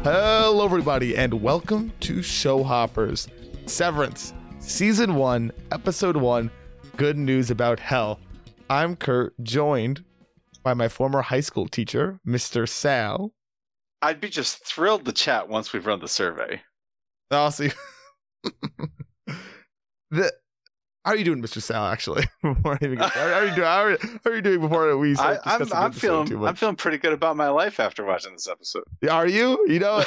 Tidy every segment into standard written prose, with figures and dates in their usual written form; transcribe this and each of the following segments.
Hello, everybody, and welcome to Show Hoppers. Severance, Season 1, Episode 1, Good News About Hell. I'm Kurt, joined by my former high school teacher, Mr. Sal. I'd be just thrilled to chat once we've run the survey. I'll see. How are you doing, Mr. Sal, actually? Before I even get there? How are you doing before we start discussing I'm feeling pretty good about my life after watching this episode. Are you? You know,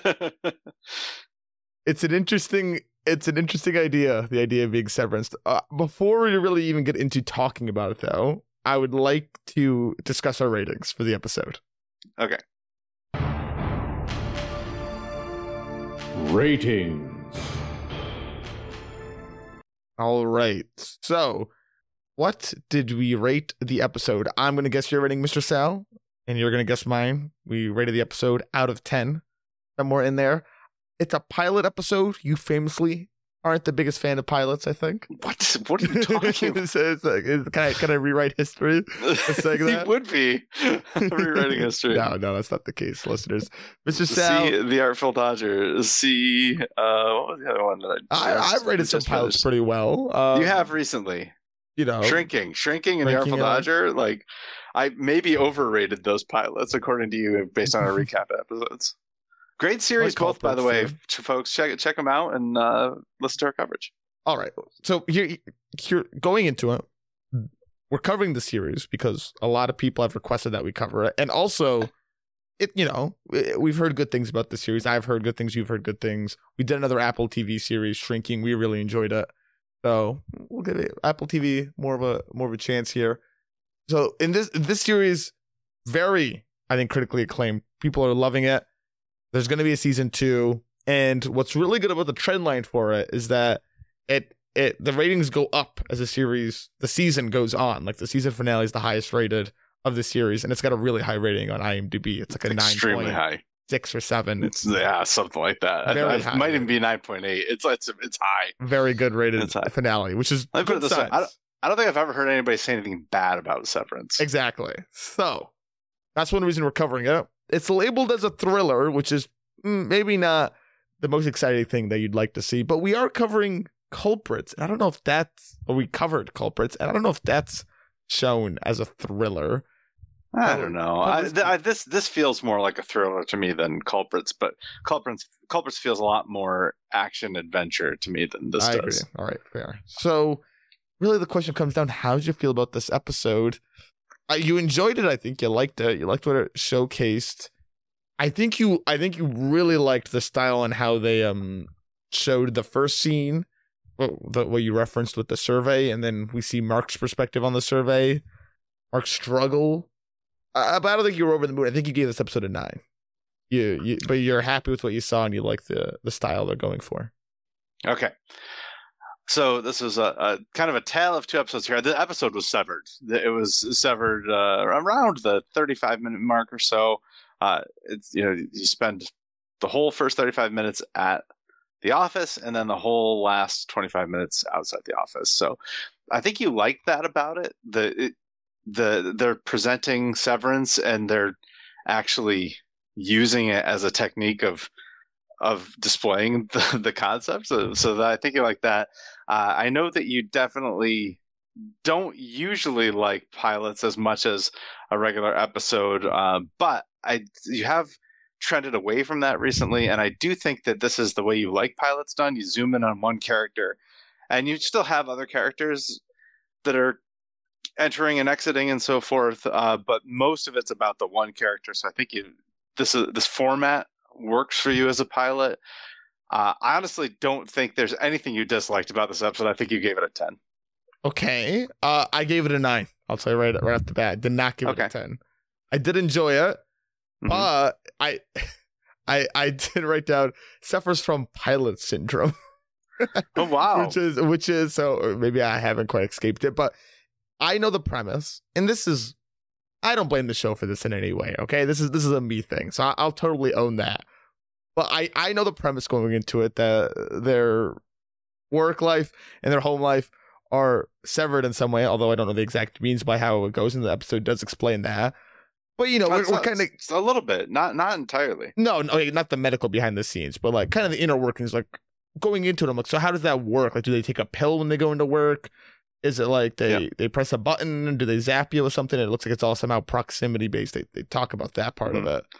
it's an interesting idea, the idea of being Severance. Before we really even get into talking about it, though, I would like to discuss our ratings for the episode. Okay. Ratings. All right. So, what did we rate the episode? I'm going to guess your rating, Mr. Sal, and you're going to guess mine. We rated the episode out of 10. Somewhere in there. It's a pilot episode. You famously aren't the biggest fan of pilots, I think. What are you talking about? Can I rewrite history? It would be rewriting history. No, that's not the case, listeners. Mr. Sal. C, the Artful Dodger. C, what was the other one that I've rated some pilots pretty well. You have recently. You know, Shrinking and the Artful Dodger. Like, I maybe overrated those pilots according to you based on our recap episodes. Great series, both, by the way, folks. Check them out and listen to our coverage. All right. So here, going into it, we're covering the series because a lot of people have requested that we cover it, and also, we've heard good things about the series. I've heard good things. You've heard good things. We did another Apple TV series, Shrinking. We really enjoyed it, so we'll give Apple TV more of a chance here. So in this series, very, I think, critically acclaimed. People are loving it. There's going to be a season 2, and what's really good about the trend line for it is that the ratings go up as the season goes on. Like the season finale is the highest rated of the series, and it's got a really high rating on IMDb. It's like a 9.6 or 7. It's something like that. It might even be 9.8. It's high. Very good rated finale, which is Let me put it this way. I don't think I've ever heard anybody say anything bad about Severance. Exactly. So that's one reason we're covering it. It's labeled as a thriller, which is maybe not the most exciting thing that you'd like to see, but we are covering culprits. And I don't know if we covered culprits, and I don't know if that's shown as a thriller. I don't know. This feels more like a thriller to me than Culprits, but Culprits feels a lot more action adventure to me than this does. Agree. All right, fair. So really the question comes down, how did you feel about this episode? You enjoyed it. I think you liked it. You liked what it showcased. I think you really liked the style and how they showed the first scene, what you referenced with the survey, and then we see Mark's perspective on the survey, Mark's struggle. But I don't think you were over the moon. I think you gave this episode a 9. But you're happy with what you saw and you like the style they're going for. Okay. So this is a kind of a tale of 2 episodes here. The episode was severed. It was severed around the 35-minute mark or so. You spend the whole first 35 minutes at the office and then the whole last 25 minutes outside the office. So I think you like that about it. They're presenting Severance and they're actually using it as a technique of displaying the concept. So that I think you like that. I know that you definitely don't usually like pilots as much as a regular episode, but you have trended away from that recently, and I do think that this is the way you like pilots done. You zoom in on one character, and you still have other characters that are entering and exiting and so forth, but most of it's about the one character. So I think this format works for you as a pilot. I honestly don't think there's anything you disliked about this episode. I think you gave it a 10. Okay. I gave it a 9. I'll tell you right off the bat. Did not give it a 10. I did enjoy it, but I did write down suffers from pilot syndrome. Oh, wow. which is so maybe I haven't quite escaped it, but I know the premise, and I don't blame the show for this in any way. Okay, this is a me thing, so I'll totally own that. But I know the premise going into it, that their work life and their home life are severed in some way, although I don't know the exact means by how it goes, and the episode does explain that. But we're kind of a little bit, not entirely. no, not the medical behind the scenes, but like kind of the inner workings, like going into it. I'm like, so how does that work? Like, do they take a pill when they go into work? Is it like they press a button and do they zap you with something? It looks like it's all somehow proximity based. They talk about that part of it.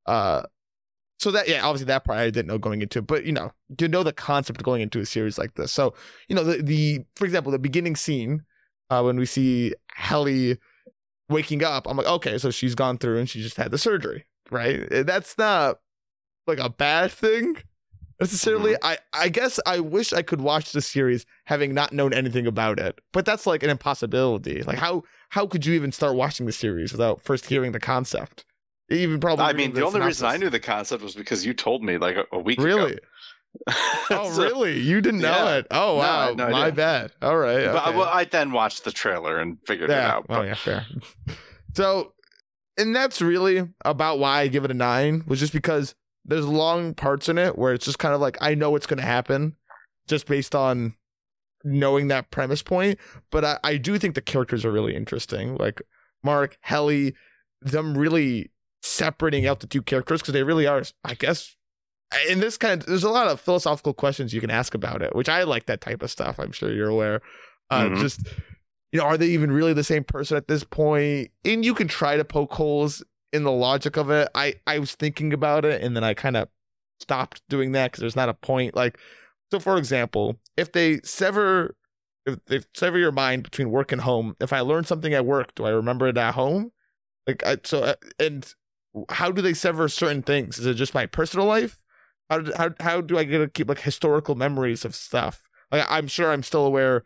So that, obviously that part I didn't know going into it, but you know the concept of going into a series like this. So, the for example, the beginning scene, when we see Helly waking up, I'm like, okay, so she's gone through and she just had the surgery, right? That's not like a bad thing necessarily. I guess I wish I could watch the series having not known anything about it, but that's like an impossibility. Like how could you even start watching the series without first hearing the concept? Even probably. I mean, the only reason I knew the concept was because you told me like a week ago. Really? Oh, really? You didn't know it? Oh, wow. No, my bad. All right. Okay. But I then watched the trailer and figured it out. Oh, yeah, fair. So, and that's really about why I give it a 9, was just because there's long parts in it where it's just kind of like, I know what's going to happen just based on knowing that premise point. But I do think the characters are really interesting. Like Mark, Helly, them really separating out the two characters, because they really are, I guess, in this kind of, there's a lot of philosophical questions you can ask about it, which I like that type of stuff. I'm sure you're aware. Just, are they even really the same person at this point? And you can try to poke holes in the logic of it. I was thinking about it, and then I kind of stopped doing that because there's not a point. Like, so for example, if they sever your mind between work and home, if I learn something at work, do I remember it at home? Like, and how do they sever certain things? Is it just my personal life? How do I get to keep like historical memories of stuff? Like, I'm sure I'm still aware,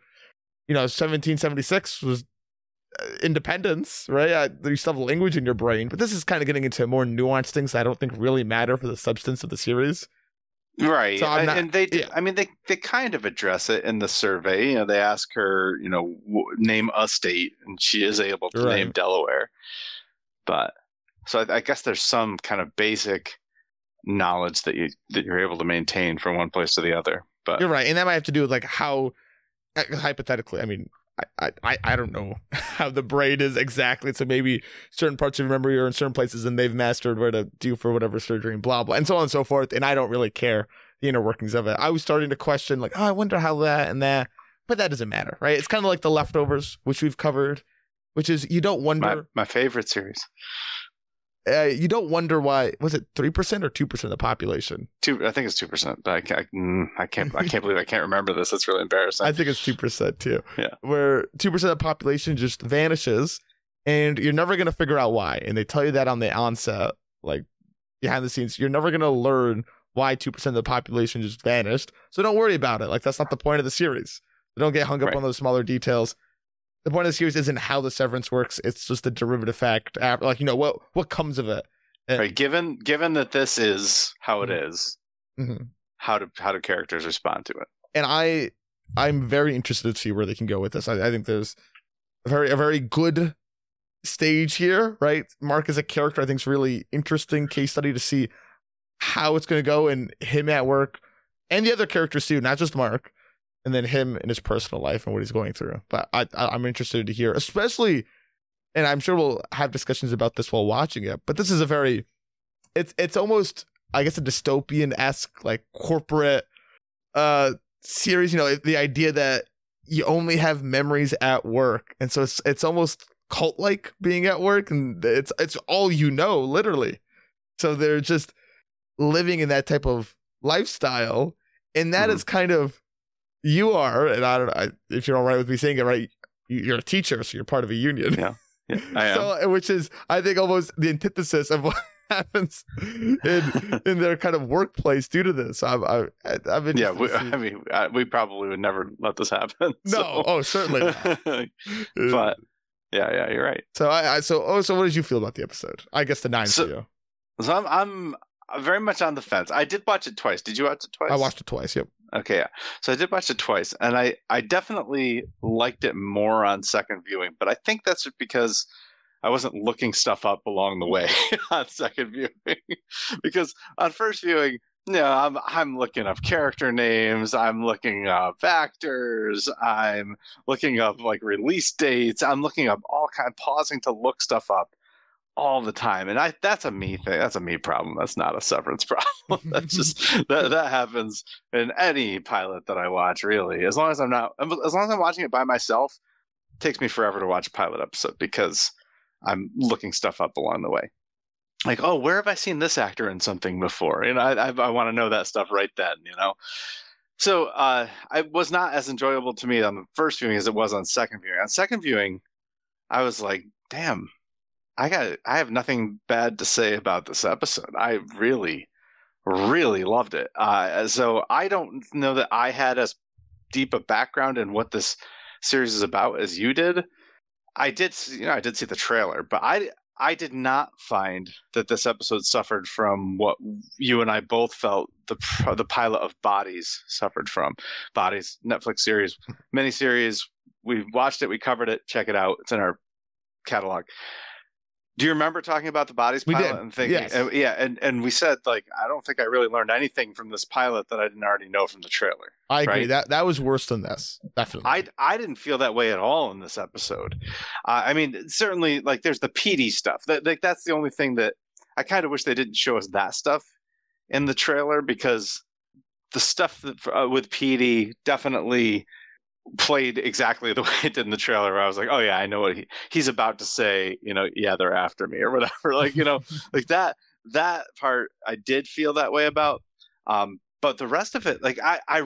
1776 was independence, right? You still have language in your brain, but this is kind of getting into more nuanced things that I don't think really matter for the substance of the series. Right. So and they kind of address it in the survey. They ask her, name a state, and she is able to name Delaware. But so I guess there's some kind of basic knowledge that you're able to maintain from one place to the other. But you're right, and that might have to do with like how, hypothetically, I mean, I don't know how the brain is exactly, so maybe certain parts of your memory are in certain places and they've mastered where to do for whatever surgery and blah blah and so on and so forth, and I don't really care the inner workings of it. I was starting to question like, I wonder how that and that, but that doesn't matter, right? It's kind of like The Leftovers, which we've covered, which is, you don't wonder, my favorite series. You don't wonder why. Was it 3% or 2% of the population? I think it's 2%. But I can't believe I can't remember this. It's really embarrassing. I think it's 2% too. Yeah, where 2% of the population just vanishes, and you're never gonna figure out why. And they tell you that on the onset, like behind the scenes, you're never gonna learn why 2% of the population just vanished. So don't worry about it. Like, that's not the point of the series. Don't get hung up on those smaller details. The point of the series isn't how the severance works. It's just a derivative fact. Like, what comes of it. Right. Given that this is how it is, how do characters respond to it? And I'm very interested to see where they can go with this. I think there's a very good stage here, right? Mark as a character, I think, is really interesting case study to see how it's going to go, and him at work, and the other characters too, not just Mark. And then him in his personal life and what he's going through. But I'm interested to hear, especially, and I'm sure we'll have discussions about this while watching it, but this is it's almost, I guess, a dystopian-esque, like, corporate series, the idea that you only have memories at work. And so it's almost cult-like being at work, and it's all literally. So they're just living in that type of lifestyle, and that is kind of, you are, and I don't know if you're all right with me saying it, right? You're a teacher, so you're part of a union. Yeah, I am. So, which is, I think, almost the antithesis of what happens in their kind of workplace due to this. I'm we probably would never let this happen. No, certainly not. But yeah, you're right. So so what did you feel about the episode? I guess the 9 for you. So I'm very much on the fence. I did watch it twice. Did you watch it twice? I watched it twice. Yep. Okay, yeah. So I did watch it twice, and I definitely liked it more on second viewing, but I think that's just because I wasn't looking stuff up along the way on second viewing. Because on first viewing, I'm looking up character names, I'm looking up actors, I'm looking up like release dates, I'm looking up pausing to look stuff up all the time, and that's a me thing. That's a me problem. That's not a Severance problem. That's just that happens in any pilot that I watch. Really, as long as I'm watching it by myself, it takes me forever to watch a pilot episode because I'm looking stuff up along the way. Like, oh, where have I seen this actor in something before? And I want to know that stuff right then, So it was not as enjoyable to me on the first viewing as it was on second viewing. On second viewing, I was like, damn, I have nothing bad to say about this episode. I really, really loved it. So I don't know that I had as deep a background in what this series is about as you did. I did see the trailer, but I did not find that this episode suffered from what you and I both felt the pilot of Bodies suffered from. Bodies, Netflix series, miniseries. We watched it. We covered it. Check it out. It's in our catalog. Do you remember talking about the Bodies pilot? We did. And thinking, yes. And we said, like, I don't think I really learned anything from this pilot that I didn't already know from the trailer. I agree. Right? That was worse than this. Definitely. I didn't feel that way at all in this episode. I mean, certainly, like, there's the PD stuff. That's the only thing that I kind of wish they didn't show us that stuff in the trailer, because the stuff that, with PD definitely played exactly the way it did in the trailer, where I was like, oh yeah, I know what he's about to say, yeah, they're after me or whatever, like, like that part I did feel that way about, but the rest of it, like,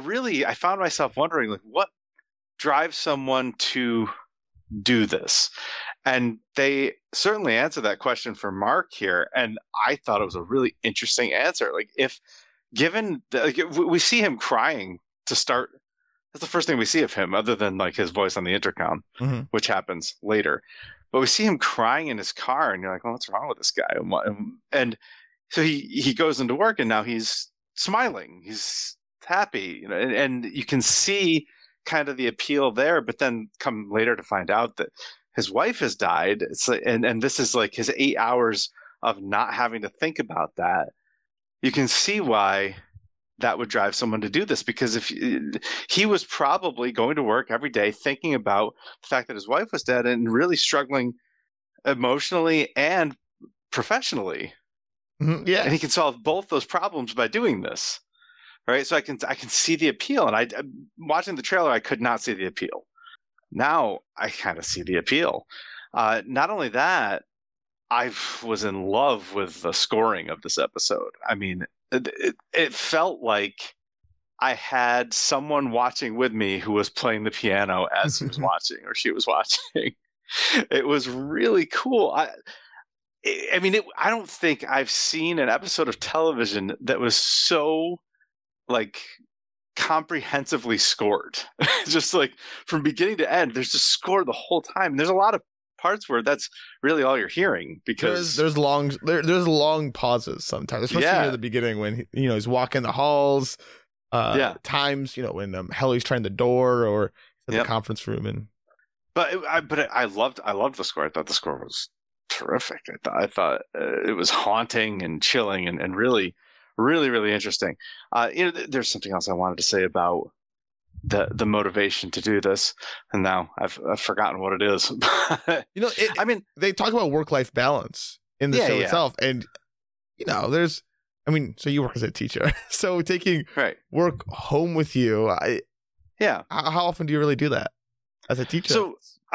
I found myself wondering, like, what drives someone to do this? And they certainly answer that question for Mark here, and I thought it was a really interesting answer. Like, if given we see him crying to start. That's the first thing we see of him, other than, like, his voice on the intercom, which happens later. But we see him crying in his car, and you're like, well, what's wrong with this guy? And so he goes into work, and now he's smiling. He's happy, and you can see kind of the appeal there. But then come later to find out that his wife has died. It's like, and this is like his 8 hours of not having to think about that. You can see why that would drive someone to do this, because if he was probably going to work every day thinking about the fact that his wife was dead and really struggling emotionally and professionally. Yeah. And he can solve both those problems by doing this. Right. So I can see the appeal. And watching the trailer, I could not see the appeal. Now I kind of see the appeal. Not only that, I was in love with the scoring of this episode. I mean, it felt like I had someone watching with me who was playing the piano as he was watching, or she was watching. It was really cool. I mean, I don't think I've seen an episode of television that was so, like, comprehensively scored. Just, like, from beginning to end, there's just score the whole time. And there's a lot of parts where that's really all you're hearing, because there's long pauses sometimes, especially near the beginning when he's walking the halls. Times when Helly's trying the door or in the conference room, and I loved the score. I thought the score was terrific. I thought it was haunting and chilling and really, really, really interesting. There's something else I wanted to say about the motivation to do this, and now I've forgotten what it is. I mean, they talk about work-life balance in the show itself, and there's, so you work as a teacher, so taking work home with you, how often do you really do that as a teacher? So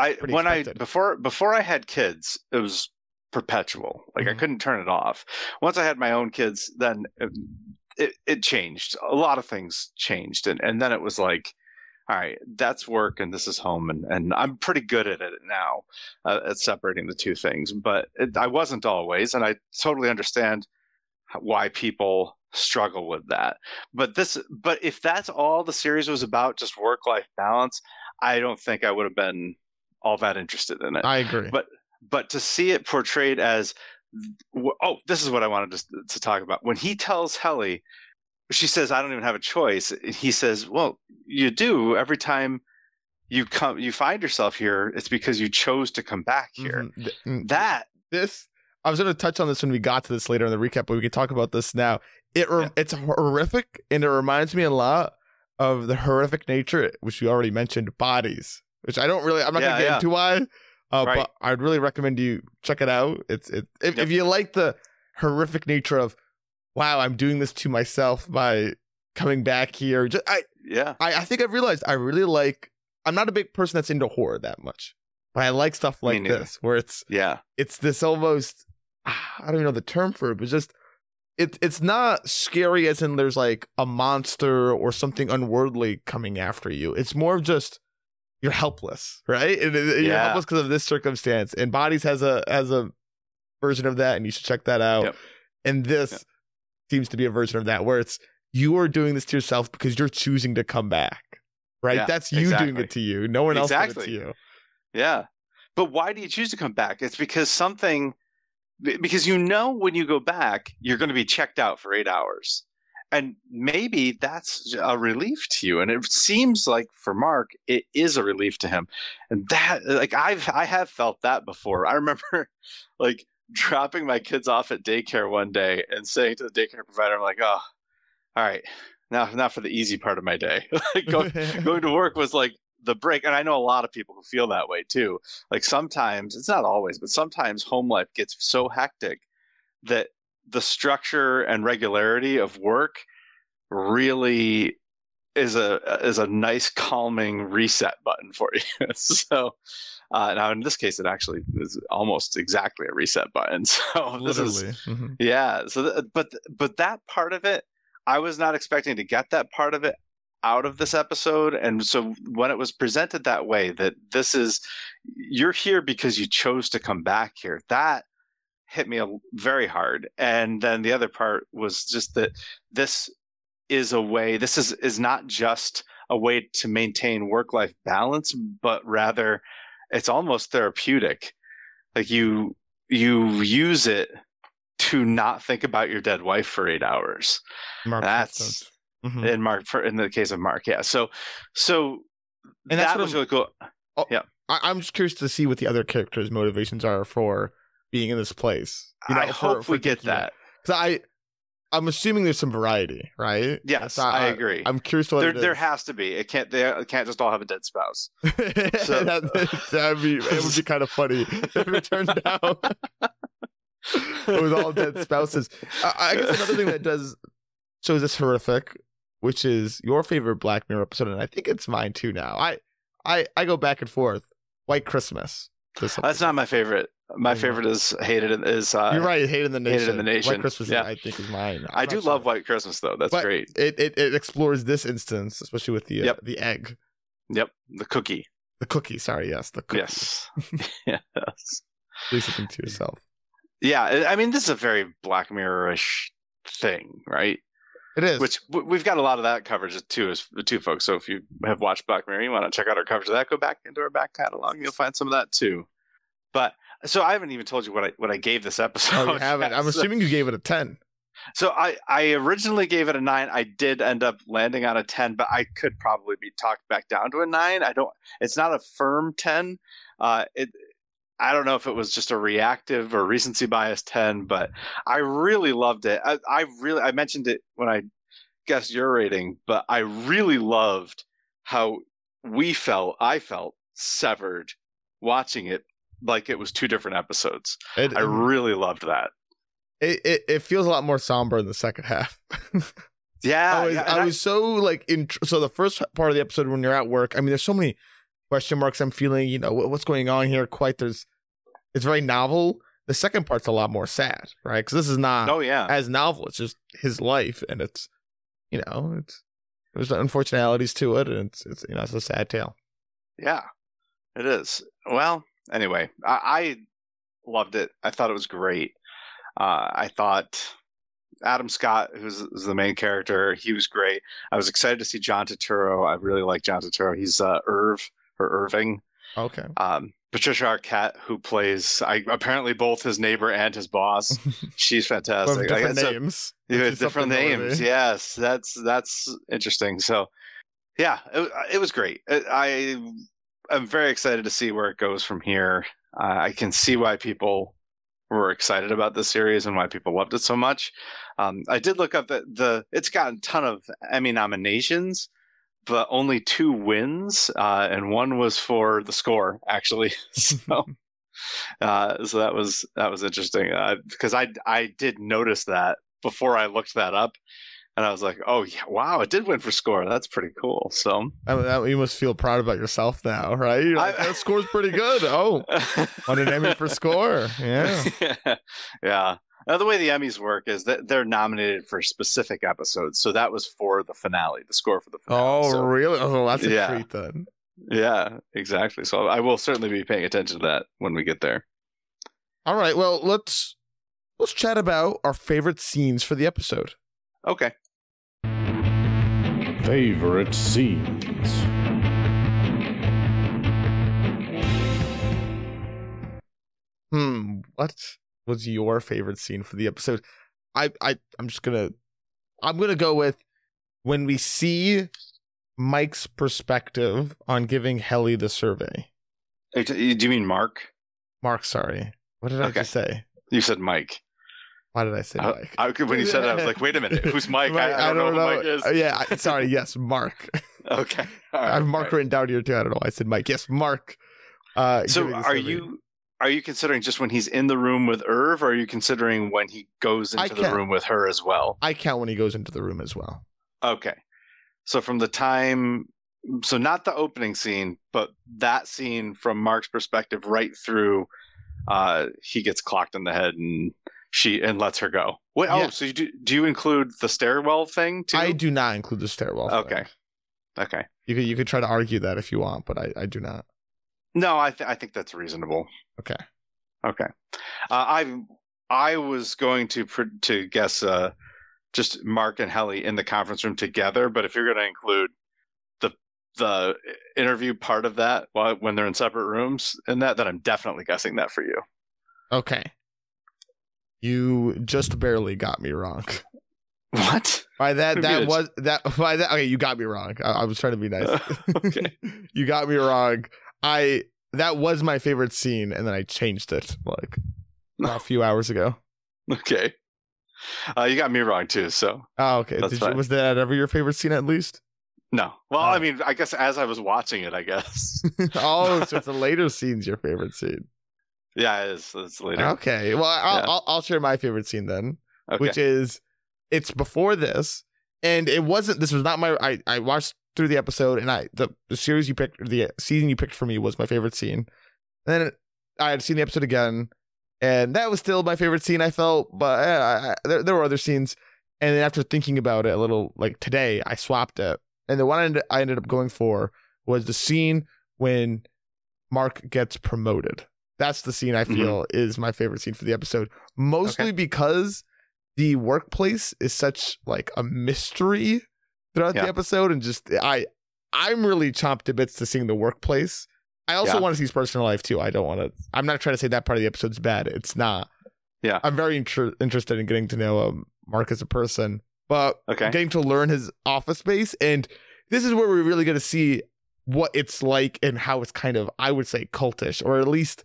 before I had kids, it was perpetual. Like, I couldn't turn it off. Once I had my own kids, then it changed. A lot of things changed. And then it was like, all right, that's work and this is home. And I'm pretty good at it now, at separating the two things. But I wasn't always. And I totally understand why people struggle with that. But if that's all the series was about, just work-life balance, I don't think I would have been all that interested in it. I agree. But to see it portrayed as, this is what I wanted to talk about. When he tells Helly, she says, I don't even have a choice. He says, well, you do. Every time you find yourself here, it's because you chose to come back here. I was going to touch on this when we got to this later in the recap, but we can talk about this now. It's horrific, and it reminds me a lot of the horrific nature, which we already mentioned, Bodies, which I'm not going to get into why, Right. But I'd really recommend you check it out. If you like the horrific nature of, wow, I'm doing this to myself by coming back here. I think I've realized I really like. I'm not a big person that's into horror that much, but I like stuff like this where it's this almost, I don't even know the term for it, but just it's not scary as in there's like a monster or something unworldly coming after you. It's more of just you're helpless, right? And you're helpless because of this circumstance. And Bodies has a version of that, and you should check that out. Yep. And this seems to be a version of that where it's you are doing this to yourself because you're choosing to come back. Right? Yeah, that's you doing it to you. No one else did it to you. Yeah. But why do you choose to come back? It's because because when you go back, you're going to be checked out for 8 hours. And maybe that's a relief to you. And it seems like for Mark, it is a relief to him. And that, like, I have felt that before. I remember like dropping my kids off at daycare one day and saying to the daycare provider, I'm like, oh, all right. Now for the easy part of my day. Like going to work was like the break. And I know a lot of people who feel that way too. Like sometimes, it's not always, but sometimes home life gets so hectic that the structure and regularity of work really is a nice calming reset button for you. So now in this case, it actually is almost exactly a reset button. So this is, So, but that part of it, I was not expecting to get that part of it out of this episode. And so when it was presented that way, that you're here because you chose to come back here, that hit me very hard. And then the other part was just that this is not just a way to maintain work-life balance, but rather it's almost therapeutic. Like you use it to not think about your dead wife for 8 hours. That's in the case of Mark. Yeah. So and that was really cool. Yeah. I'm just curious to see what the other characters' motivations are for being in this place. I hope we get that. Because I'm assuming there's some variety, right? Yes, I agree. I'm curious to what there has to be. They can't just all have a dead spouse. So. it would be kind of funny if it turned out with all dead spouses. I guess another thing that shows this horrific, which is your favorite Black Mirror episode, and I think it's mine too now. I go back and forth. White Christmas. That's not my favorite. My favorite is Hated in You're right, Hated in the Nation. Hated in the Nation. White Christmas, I think, is mine. I do love White Christmas, though. That's great. It explores this instance, especially with the egg. Yep, the cookie. The cookie, sorry, yes, the cookie. Yes. Yes. Do something to yourself. Yeah, I mean, this is a very Black Mirror-ish thing, right? It is. Which we've got a lot of that coverage too, folks. So if you have watched Black Mirror, you want to check out our coverage of that, go back into our back catalog. You'll find some of that too. But so I haven't even told you what I gave this episode. Oh, you haven't? I'm assuming you gave it a 10. So I originally gave it a 9. I did end up landing on a 10, but I could probably be talked back down to a 9. It's not a firm 10. I don't know if it was just a reactive or recency bias 10, but I really loved it. I mentioned it when I guessed your rating, but I really loved how I felt severed watching it like it was 2 different episodes. I really loved that. It feels a lot more somber in the second half. Yeah. I was so like so the first part of the episode when you're at work, I mean, there's so many question marks I'm feeling, what's going on here. It's very novel. The second part's a lot more sad, right? Because this is not as novel. It's just his life, and it's there's unfortunalities to it, and it's a sad tale. Yeah, it is. Well, anyway, I loved it. I thought it was great. I thought Adam Scott, who's the main character, he was great. I was excited to see John Turturro. I really like John Turturro. He's Irving. Okay. Patricia Arquette, who plays apparently both his neighbor and his boss. She's fantastic. Different names. Different names. Yes, that's interesting. So, yeah, it was great. I'm very excited to see where it goes from here. I can see why people were excited about this series and why people loved it so much. I did look up that it's gotten a ton of Emmy nominations, but only 2 wins, and one was for the score, actually. So that was interesting, because I did notice that before I looked that up, and I was like, oh yeah, wow, it did win for score. That's pretty cool. So you must feel proud about yourself now, right? You're like, that score's pretty good. Oh, won an Emmy for score. Yeah. Yeah. Now, the way the Emmys work is that they're nominated for specific episodes. So that was for the finale, the score for the finale. Oh, so, really? Oh, that's a treat then. Yeah, exactly. So I will certainly be paying attention to that when we get there. All right. Well, let's chat about our favorite scenes for the episode. Okay. Favorite scenes. What was your favorite scene for the episode? I'm gonna go with when we see Mike's perspective on giving Helly the survey. Do you mean Mark? Mark, sorry. What did I just say? You said Mike. Why did I say Mike? When you said that, I was like, wait a minute, who's Mike? I don't know who Mike is. Yeah, sorry, yes, Mark. Okay. All right, I have Mark written down here too. I don't know why I said Mike. Yes, Mark. So are you considering just when he's in the room with Irv, or are you considering when he goes into the room with her as well? I count when he goes into the room as well. Okay. So from the time, so not the opening scene, but that scene from Mark's perspective right through, he gets clocked in the head and lets her go. Wait, yeah. Oh, so do you include the stairwell thing too? I do not include the stairwell thing. Okay. You could try to argue that if you want, but I do not. No, I think that's reasonable. Okay. I was going to guess just Mark and Helly in the conference room together, but if you're going to include the interview part of that when they're in separate rooms and then I'm definitely guessing that for you. Okay. You just barely got me wrong. What? By that okay, you got me wrong. I was trying to be nice. Okay. You got me wrong. That was my favorite scene, and then I changed it like a few hours ago. Okay. You got me wrong too, so. Oh, okay. Was that ever your favorite scene at least? No. Well, I mean, I guess as I was watching it, I guess. Oh, so it's the later scene's your favorite scene. Yeah, it is. It's later. Okay. Well, I'll share my favorite scene then, which is it's before this, and this was not my. I watched through the episode, and the series you picked, the season you picked for me was my favorite scene. And then I had seen the episode again, and that was still my favorite scene. I felt, but there were other scenes, and then after thinking about it a little, like today, I swapped it, and the one I ended up going for was the scene when Mark gets promoted. That's the scene I feel is my favorite scene for the episode, mostly because the workplace is such like a mystery throughout the episode, and just I'm really chomped to bits to seeing the workplace. I also want to see his personal life too. I'm not trying to say that part of the episode's bad. It's not. Yeah. I'm very interested in getting to know Mark as a person, but getting to learn his office space, and this is where we're really going to see what it's like and how it's kind of, I would say, cultish, or at least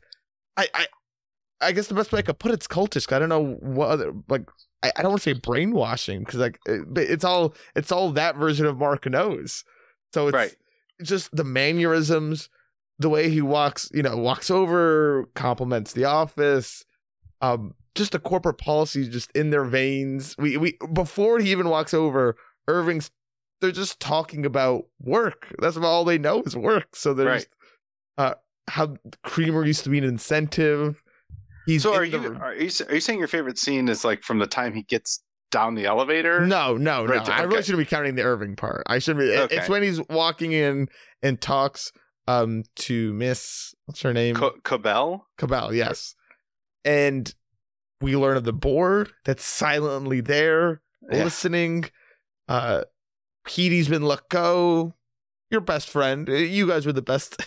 I guess the best way I could put it's cultish. I don't know what other, like, I don't want to say brainwashing, because like it's all that version of Mark knows. So it's just the mannerisms, the way he walks over, compliments the office, just the corporate policies just in their veins. We before he even walks over, they're just talking about work. That's about all they know is work. So they're just how Creamer used to be an incentive. Are you saying your favorite scene is like from the time he gets down the elevator? No. I really shouldn't be counting the Irving part. I shouldn't be. It's when he's walking in and talks to Miss, what's her name? Cabell? Cabell, yes. And we learn of the board that's silently there, listening. Petey's been let go. Your best friend. You guys were the best.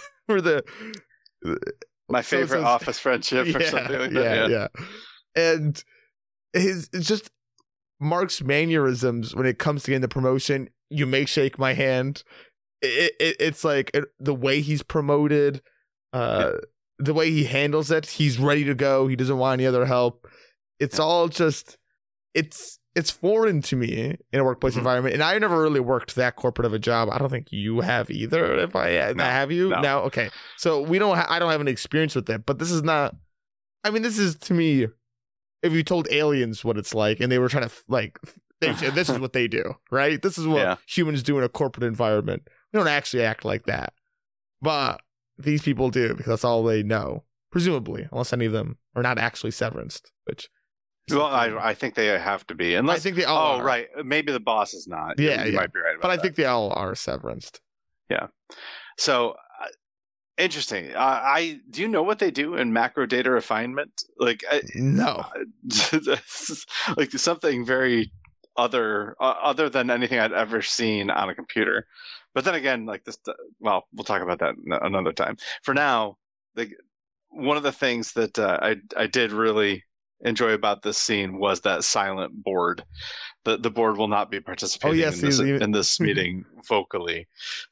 My favorite office friendship or something like that. Yeah. And it's just Mark's mannerisms when it comes to getting the promotion. You may shake my hand. It's like the way he's promoted, the way he handles it. He's ready to go. He doesn't want any other help. It's all just, it's it's foreign to me in a workplace environment, and I never really worked that corporate of a job. I don't think you have either. If I have you now, okay. So we don't. I don't have any experience with that. But this is not. I mean, this is to me. If you told aliens what it's like, and they were trying to like, this is what they do, right? This is what humans do in a corporate environment. We don't actually act like that, but these people do because that's all they know, presumably, unless any of them are not actually severanced. Which, well, I think they have to be. Unless I think they all. are. Right, maybe the boss is not. Yeah, you might be right about but I that. think they all are severanced. Yeah. So. Interesting. Do you know what they do in macro data refinement? Like, no, like something very other than anything I'd ever seen on a computer. But then again, like this. Well, we'll talk about that another time. For now, one of the things that I did really enjoy about this scene was that silent board. The board will not be participating in this meeting vocally.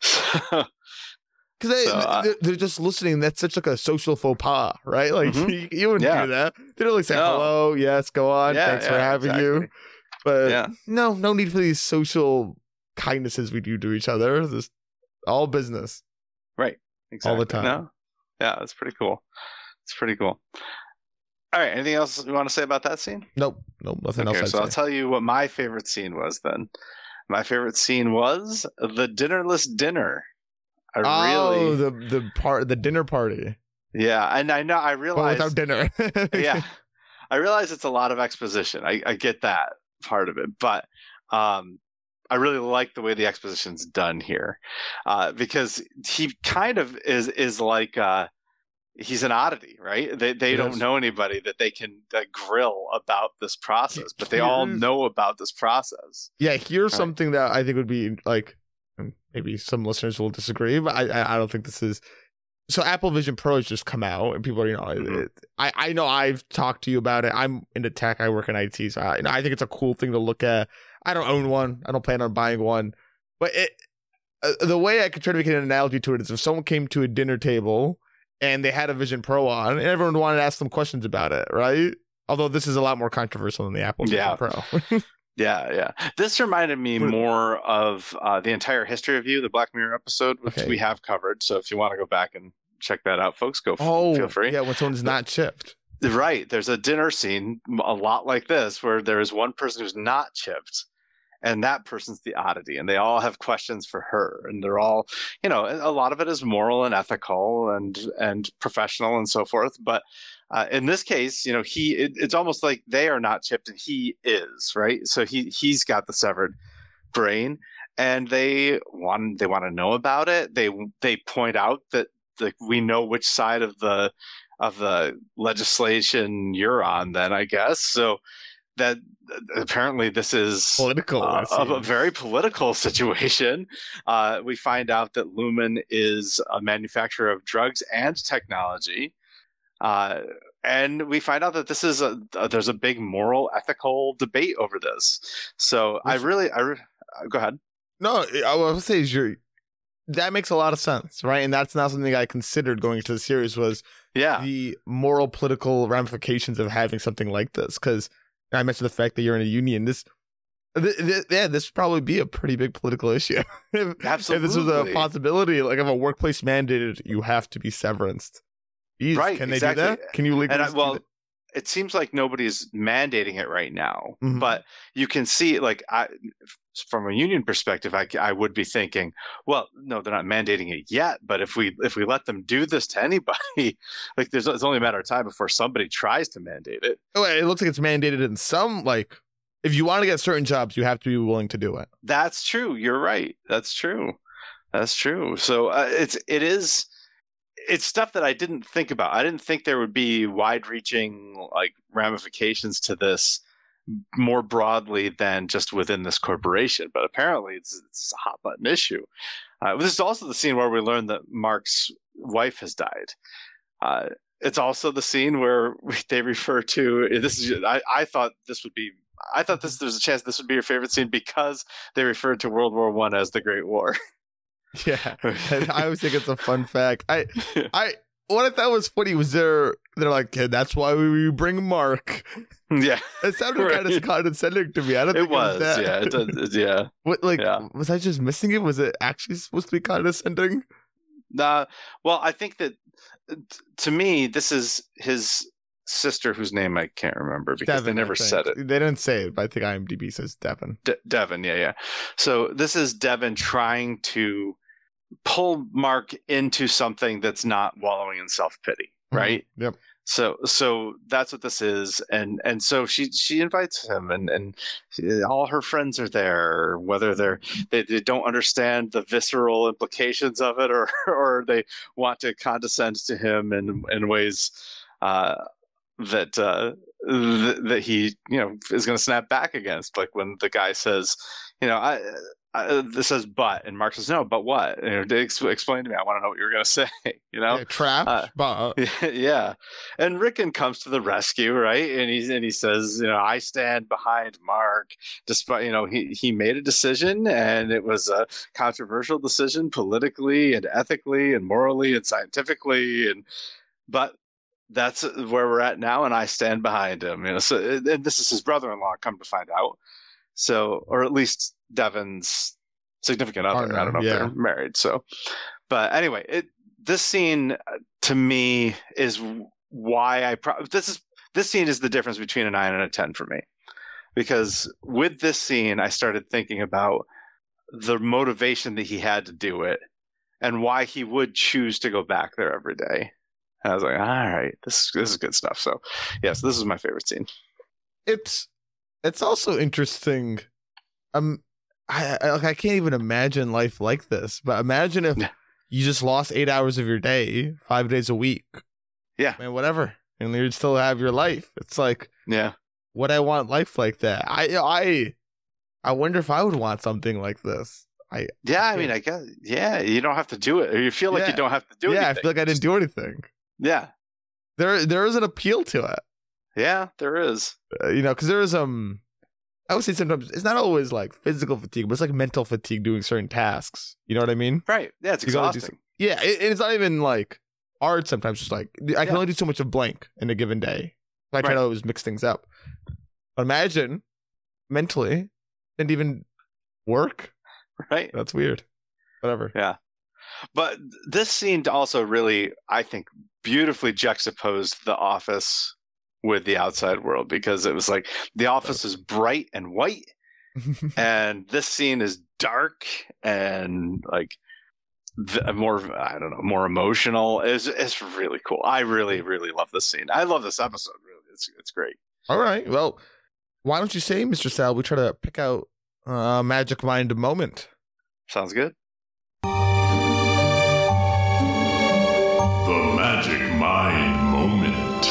Because they're just listening. That's such like a social faux pas, right? Like you wouldn't do that. They don't really say hello, yes, go on, thanks for having you. But no need for these social kindnesses we do to each other. This all business, right? Exactly. All the time. No? Yeah, that's pretty cool. It's pretty cool. All right. Anything else you want to say about that scene? Nope, nothing else. So I'll tell you what my favorite scene was. Then, my favorite scene was the dinnerless dinner. The dinner party. Yeah, and I realize without dinner. Yeah, I realize it's a lot of exposition. I get that part of it, but I really like the way the exposition's done here, because he kind of is like he's an oddity, right? They don't know anybody that they can grill about this process, but they all know about this process. Yeah, here's something that I think would be like. Maybe some listeners will disagree, but I don't think this is. So Apple Vision Pro has just come out, and people are, I know I've talked to you about it. I'm into tech. I work in IT, so I think it's a cool thing to look at. I don't own one. I don't plan on buying one. But the way I could try to make an analogy to it is if someone came to a dinner table and they had a Vision Pro on, and everyone wanted to ask them questions about it, right? Although this is a lot more controversial than the Apple Vision Pro. Yeah. This reminded me more of the entire history of you, the Black Mirror episode, which we have covered. So if you want to go back and check that out, folks, feel free. Yeah, when someone's not chipped. Right. There's a dinner scene a lot like this where there is one person who's not chipped, and that person's the oddity, and they all have questions for her, and they're all, a lot of it is moral and ethical and professional and so forth, but in this case, it's almost like they are not chipped and he is, right? So he's got the severed brain, and they want to know about it. They point out that we know which side of the legislation you're on, then I guess. So that apparently this is political, a very political situation. We find out that Lumen is a manufacturer of drugs and technology. And we find out that this is there's a big moral, ethical debate over this. So go ahead. No, I will say that makes a lot of sense, right? And that's not something I considered going into the series was the moral, political ramifications of having something like this. Because I mentioned the fact that you're in a union. This would probably be a pretty big political issue. Absolutely. If this was a possibility, like if a workplace mandated, you have to be severanced. Jeez, right? Can they do that? Can you legally? It seems like nobody's mandating it right now, but you can see, from a union perspective, I would be thinking, well, no, they're not mandating it yet, but if we let them do this to anybody, it's only a matter of time before somebody tries to mandate it. Oh, it looks like it's mandated in some, if you want to get certain jobs, you have to be willing to do it. That's true. You're right. That's true. So it's stuff that I didn't think about. I didn't think there would be wide-reaching ramifications to this more broadly than just within this corporation. But apparently, it's a hot-button issue. This is also the scene where we learn that Mark's wife has died. It's also the scene where they refer to this. I thought this would be. I thought there's a chance this would be your favorite scene because they referred to World War I as the Great War. Yeah, I always think it's a fun fact. What I thought was funny was They're like, "Hey, that's why we bring Mark." Yeah, It sounded kind of condescending to me. I don't think it was. that. Yeah, it does. Yeah. What, like, Yeah. was I just missing it? Was it actually supposed to be condescending? Well, I think that to me, this is his sister, whose name I can't remember because they never said it. They didn't say it, but I think IMDb says Devin. Devin, yeah. So this is Devin trying to pull Mark into something that's not wallowing in self-pity, right? Yep. So that's what this is, and so she invites him, and all her friends are there, whether they don't understand the visceral implications of it, or they want to condescend to him in ways that he is going to snap back against, like when the guy says, this says but, and Mark says no, but what? Explain to me. I want to know what you're going to say. Trapped, but yeah. And Rickon comes to the rescue, right? And he says, I stand behind Mark, despite he made a decision, and it was a controversial decision politically and ethically and morally and scientifically, but that's where we're at now, and I stand behind him. So, and this is his brother-in-law, come to find out. So, or at least Devin's significant other. Partner, I don't know if they're married. So, but anyway, this scene to me is why this scene is the difference between a 9 and a 10 for me, because with this scene, I started thinking about the motivation that he had to do it and why he would choose to go back there every day. And I was like, all right, this is good stuff. So, yes, this is my favorite scene. It's also interesting. I can't even imagine life like this. But imagine if you just lost 8 hours of your day, 5 days a week. Yeah, man, whatever, and you'd still have your life. It's like, would I want life like that? I wonder if I would want something like this. I mean, I guess, you don't have to do it, or you feel like you don't have to do it. Yeah, I feel like I didn't do anything. Yeah, there is an appeal to it. Yeah, there is. Because there is I would say sometimes it's not always like physical fatigue, but it's like mental fatigue doing certain tasks. You know what I mean? Right. Yeah, it's exhausting. It's not even like art. Sometimes just like I can only do so much of blank in a given day. I try to always mix things up. But imagine mentally didn't even work. Right. That's weird. Whatever. Yeah. But this scene also really, I think, beautifully juxtaposed The Office with the outside world, because it was like The Office is bright and white, and this scene is dark and like more emotional. It's really cool. I really, really love this scene. I love this episode. Really, it's great. All right. Well, why don't you say, Mr. Sal, we try to pick out a Magic Mind moment. Sounds good. The Magic Mind moment.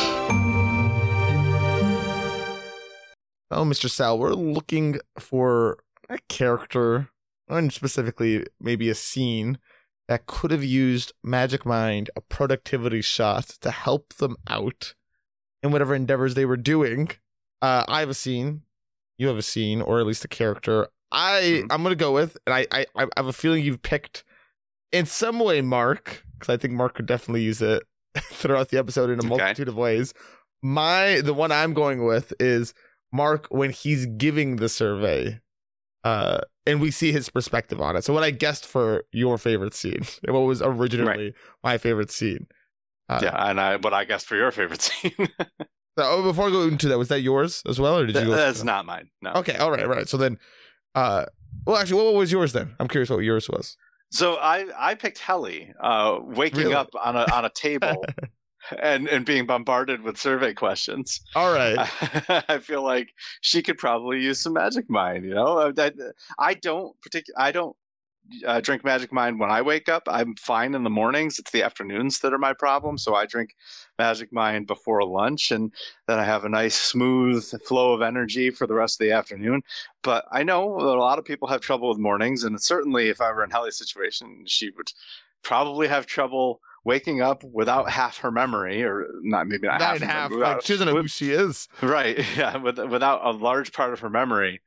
Well, Mr. Sal, we're looking for a character, and specifically maybe a scene, that could have used Magic Mind, a productivity shot, to help them out in whatever endeavors they were doing. I have a scene. You have a scene, or at least a character. I'm going to go with, and I have a feeling you've picked in some way Mark, because I think Mark could definitely use it throughout the episode in a multitude of ways. The one I'm going with is Mark when he's giving the survey, and we see his perspective on it. So what I guessed for your favorite scene, what was originally my favorite scene. And what I guessed for your favorite scene. So before I go into that, was that yours as well, or did you go? That's not mine. No. Okay. All right. So then, well, actually, what was yours then? I'm curious what yours was. So I picked Helly waking up on a table and being bombarded with survey questions. All right. I feel like she could probably use some Magic Mind. I don't drink Magic Mind when I wake up. I'm fine in the mornings. It's the afternoons that are my problem. So I drink Magic Mind before lunch, and then I have a nice smooth flow of energy for the rest of the afternoon. But I know that a lot of people have trouble with mornings, and certainly if I were in Helly's situation, she would probably have trouble waking up without half her memory, or not half. Like, she doesn't know who she is. Right. Yeah. Without a large part of her memory.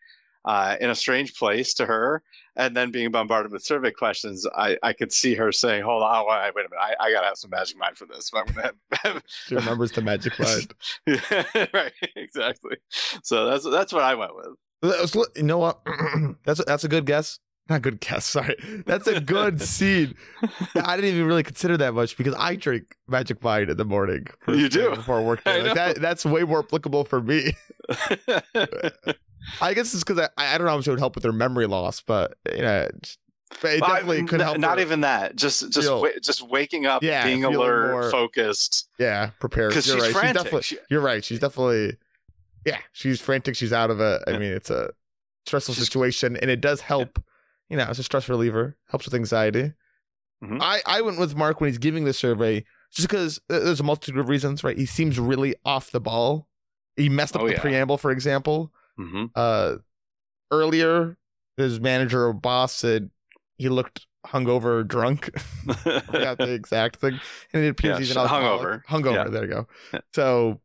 in a strange place to her, and then being bombarded with survey questions, I could see her saying, "Hold on, wait a minute, I gotta have some magic mind for this." I'm gonna have... She remembers the magic mind. Right, exactly. So that's what I went with. You know what? That's a good guess. Not good guess. Sorry, that's a good scene. I didn't even really consider that much because I drink Magic Mind in the morning. You do before work day. Like that's way more applicable for me. I guess it's because I don't know how much it would help with their memory loss, but it definitely could help. Not even that. Just waking up, being alert, more focused. Yeah, prepared. Because she's frantic. You're right. She's definitely. Yeah, she's frantic. She's out of it. I mean, it's a stressful situation, and it does help. It's a stress reliever. Helps with anxiety. Mm-hmm. I went with Mark when he's giving the survey, just because there's a multitude of reasons, right? He seems really off the ball. He messed up the preamble, for example. Mm-hmm. Earlier, his manager or boss said he looked hungover or drunk. I forgot the exact thing. And it appears he's an hungover. Hungover, there you go. Yeah. So,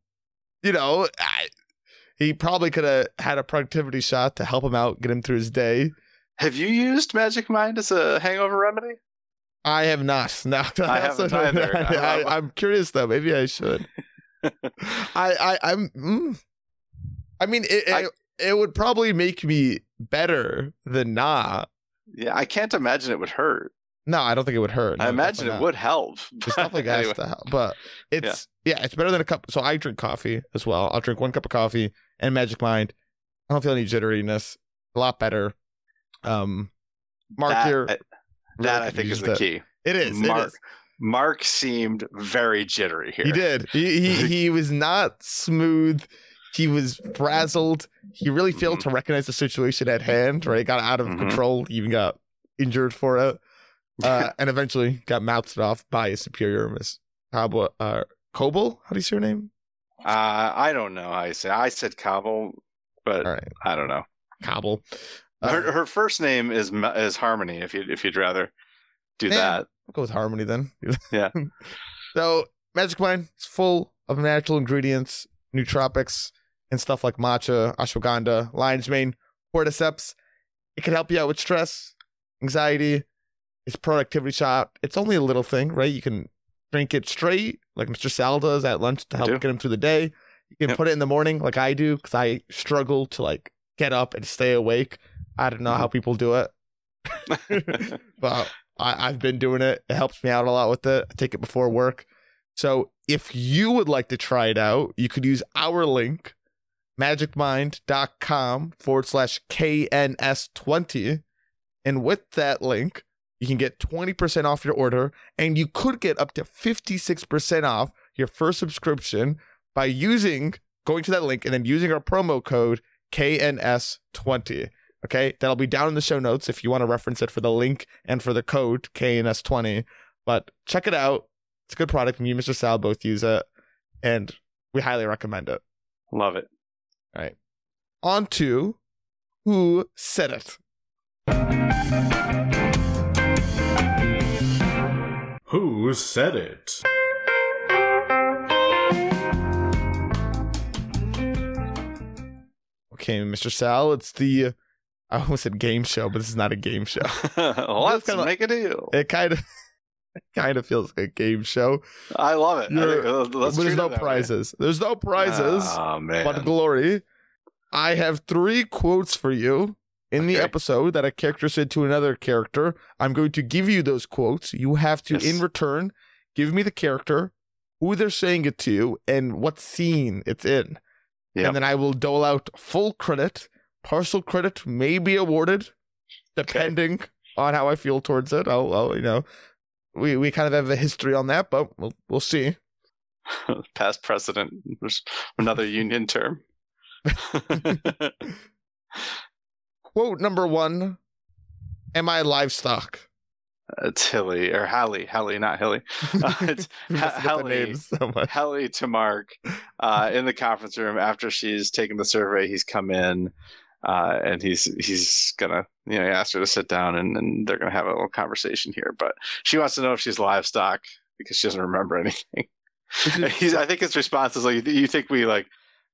he probably could have had a productivity shot to help him out, get him through his day. Have you used Magic Mind as a hangover remedy? I have not. No, I haven't either. I'm curious though. Maybe I should. I mean, it would probably make me better than not. Yeah, I can't imagine it would hurt. No, I don't think it would hurt. I imagine it would help. It's definitely has to help, but it's it's better than a cup. So I drink coffee as well. I'll drink 1 cup of coffee and Magic Mind. I don't feel any jitteriness. A lot better. Mark here. That I think is the key. It is. Mark seemed very jittery here. He did. He was not smooth. He was frazzled. He really failed to recognize the situation at hand. Right, got out of control. He even got injured for it, and eventually got mouthed off by his superior, Miss Coble. How do you say her name? I don't know how you say. I said Coble, but I don't know. Coble. Her first name is Harmony. If you'd rather do that, I'll go with Harmony then. Yeah. So Magic Mind is full of natural ingredients, nootropics, and stuff like matcha, ashwagandha, lion's mane, cordyceps. It can help you out with stress, anxiety. It's a productivity shot. It's only a little thing, right? You can drink it straight, like Mr. Sal does at lunch to help get him through the day. You can put it in the morning, like I do, because I struggle to get up and stay awake. I don't know how people do it, but I've been doing it. It helps me out a lot with it. I take it before work. So if you would like to try it out, you could use our link, magicmind.com/KNS20. And with that link, you can get 20% off your order, and you could get up to 56% off your first subscription by going to that link and then using our promo code KNS20. Okay, that'll be down in the show notes if you want to reference it for the link and for the code KNS20. But check it out. It's a good product. Me and Mr. Sal both use it, and we highly recommend it. Love it. All right. On to Who Said It? Who Said It? Okay, Mr. Sal, it's the... I almost said game show, but this is not a game show. Let's make a deal. It kind of feels like a game show. I love it. There's no prizes. There's no prizes. Oh, man. But glory. I have 3 quotes for you in the episode that a character said to another character. I'm going to give you those quotes. You have to, in return, give me the character, who they're saying it to, and what scene it's in. Yep. And then I will dole out full credit. Partial credit may be awarded, depending on how I feel towards it. I'll we kind of have a history on that, but we'll see. Past precedent. There's another union term. Quote number 1: Am I livestock? It's Hilly or Hallie, not Hilly. It's Hallie to Mark in the conference room after she's taken the survey. He's come in. And he's gonna, he asked her to sit down and they're gonna have a little conversation here. But she wants to know if she's livestock because she doesn't remember anything. I think his response is like, "You think we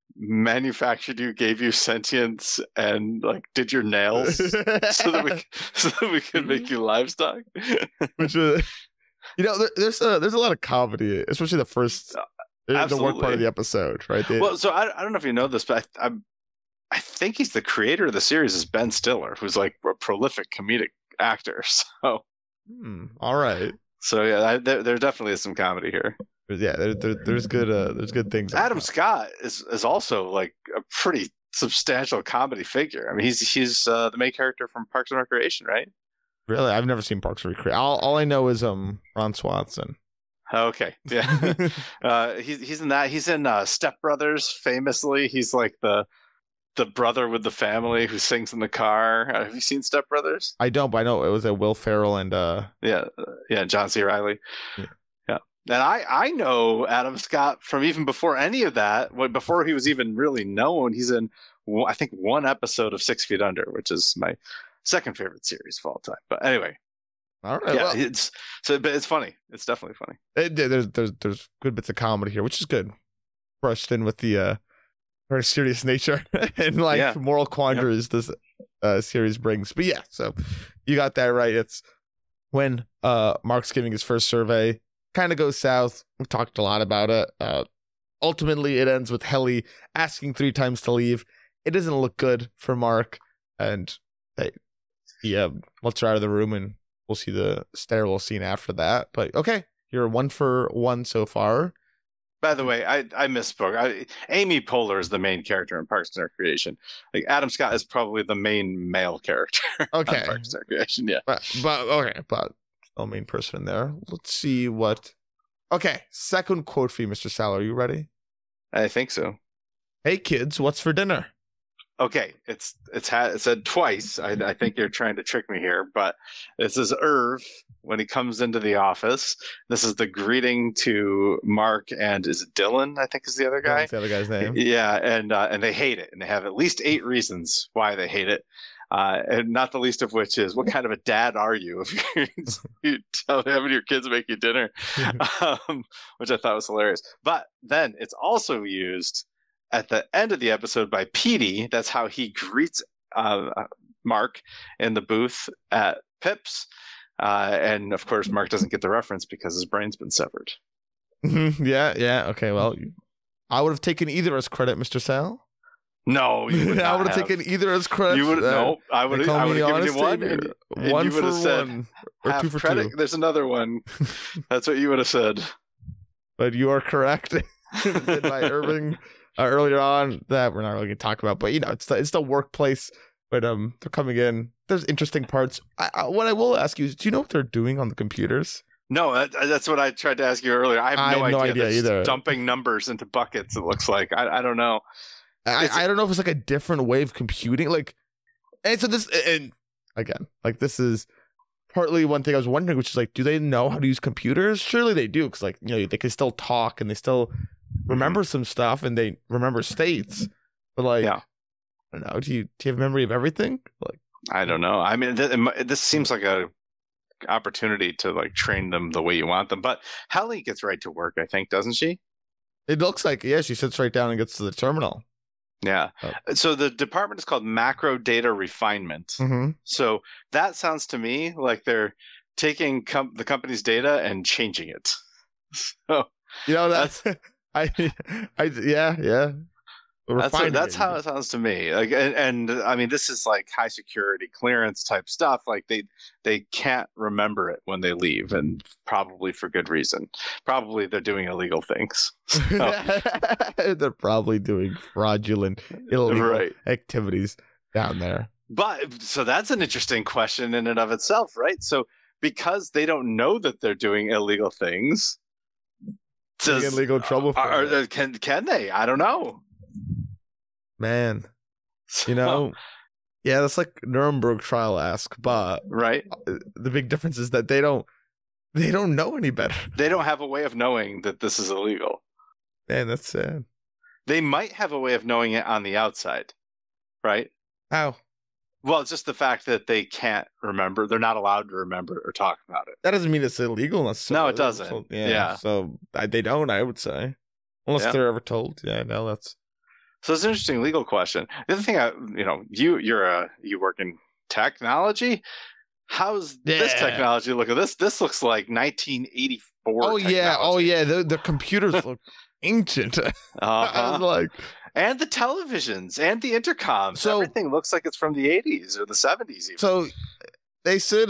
manufactured you, gave you sentience, and like did your nails so that we could make you livestock. Which there's a lot of comedy, especially the first the work part of the episode, right? Well, so I don't know if you know this, but I think he's the creator of the series is Ben Stiller, who's like a prolific comedic actor. So, all right. So yeah, there definitely is some comedy here. Yeah, there's good things. Adam Scott is also like a pretty substantial comedy figure. I mean, he's the main character from Parks and Recreation, right? Really, I've never seen Parks and Recreation. All I know is Ron Swanson. Okay, yeah, he's in that. He's in Step Brothers. Famously, he's like the brother with the family who sings in the car. Have you seen Step Brothers? I don't, but I know it was a Will Ferrell and John C. Reilly. Yeah. And I know Adam Scott from even before any of that. Before he was even really known, he's in I think one episode of 6 Feet Under, which is my second favorite series of all time. But anyway, all right. Yeah, but it's funny. It's definitely funny. There's good bits of comedy here, which is good. Brushed in with the very serious nature and moral quandaries this series brings. But yeah, so you got that right. It's when Mark's giving his first survey, kind of goes south. We've talked a lot about it. Ultimately, it ends with Helly asking 3 times to leave. It doesn't look good for Mark, and he lets her out of the room, and we'll see the stairwell scene after that. But okay, you're 1 for 1 so far. By the way, I misspoke. Amy Poehler is the main character in Parks and Recreation. Like Adam Scott is probably the main male character. Okay, on Parks and Recreation, yeah. But no main person in there. Let's see what. Okay, second quote for you, Mr. Sal. Are you ready? I think so. Hey kids, what's for dinner? Okay, it said twice. I think you're trying to trick me here, but this is Irv when he comes into the office. This is the greeting to Mark and is it Dylan? I think is the other guy. That's the other guy's name. Yeah, and they hate it, and they have at least 8 reasons why they hate it, and not the least of which is what kind of a dad are you if you tell having your kids make you dinner, which I thought was hilarious. But then it's also used at the end of the episode by Petey. That's how he greets Mark in the booth at Pips. And of course, Mark doesn't get the reference because his brain's been severed. Yeah. Okay, well, I would have taken either as credit, Mr. Sal. No, you would I would have taken either as credit. You would no. I would have given you one. And one you would have said one, or half 2 for credit. 2. There's another one. That's what you would have said. But you are correct. By Irving earlier on that we're not really going to talk about. But it's the workplace. But they're coming in. There's interesting parts. What I will ask you is, do you know what they're doing on the computers? No, that's what I tried to ask you earlier. I have no idea either. Dumping numbers into buckets. It looks like I don't know. I don't know if it's like a different way of computing. And so this, and again, this is partly one thing I was wondering, which is do they know how to use computers? Surely they do, because they can still talk and they still remember some stuff and they remember states. But I don't know. Do you have memory of everything? I don't know. I mean, this seems like a opportunity to train them the way you want them. But Helly gets right to work, I think, doesn't she? It looks like she sits right down and gets to the terminal. Yeah. So the department is called Macro Data Refinement. Mm-hmm. So that sounds to me like they're taking the company's data and changing it. So that's yeah. That's how it sounds to me. And I mean, this is high security clearance type stuff. They can't remember it when they leave, and probably for good reason. Probably they're doing illegal things. They're probably doing fraudulent, illegal activities down there. But so that's an interesting question in and of itself, right? So because they don't know that they're doing illegal things, get legal trouble for it. Can they? I don't know. Man, yeah, that's like Nuremberg trial-esque, but right. The big difference is that they don't know any better. They don't have a way of knowing that this is illegal. Man, that's sad. They might have a way of knowing it on the outside, right? How? Well, it's just the fact that they can't remember. They're not allowed to remember or talk about it. That doesn't mean it's illegal necessarily. No, it doesn't. So, yeah. So they don't, I would say. Unless they're ever told. Yeah, no, that's... So it's an interesting legal question. The other thing, you work in technology. How's this Yeah. technology look? This looks like 1984. Oh yeah, technology. the computers look ancient. I Uh-huh. was like, And the televisions and the intercoms. So- Everything looks like it's from the 80s or the 70s even. so they said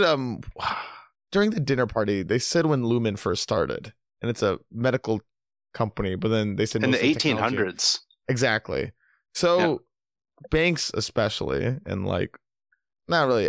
during the dinner party, they said when Lumen first started, and it's a medical company, but then they said in the mostly technology. 1800s. Exactly. So banks, especially, and like, not really,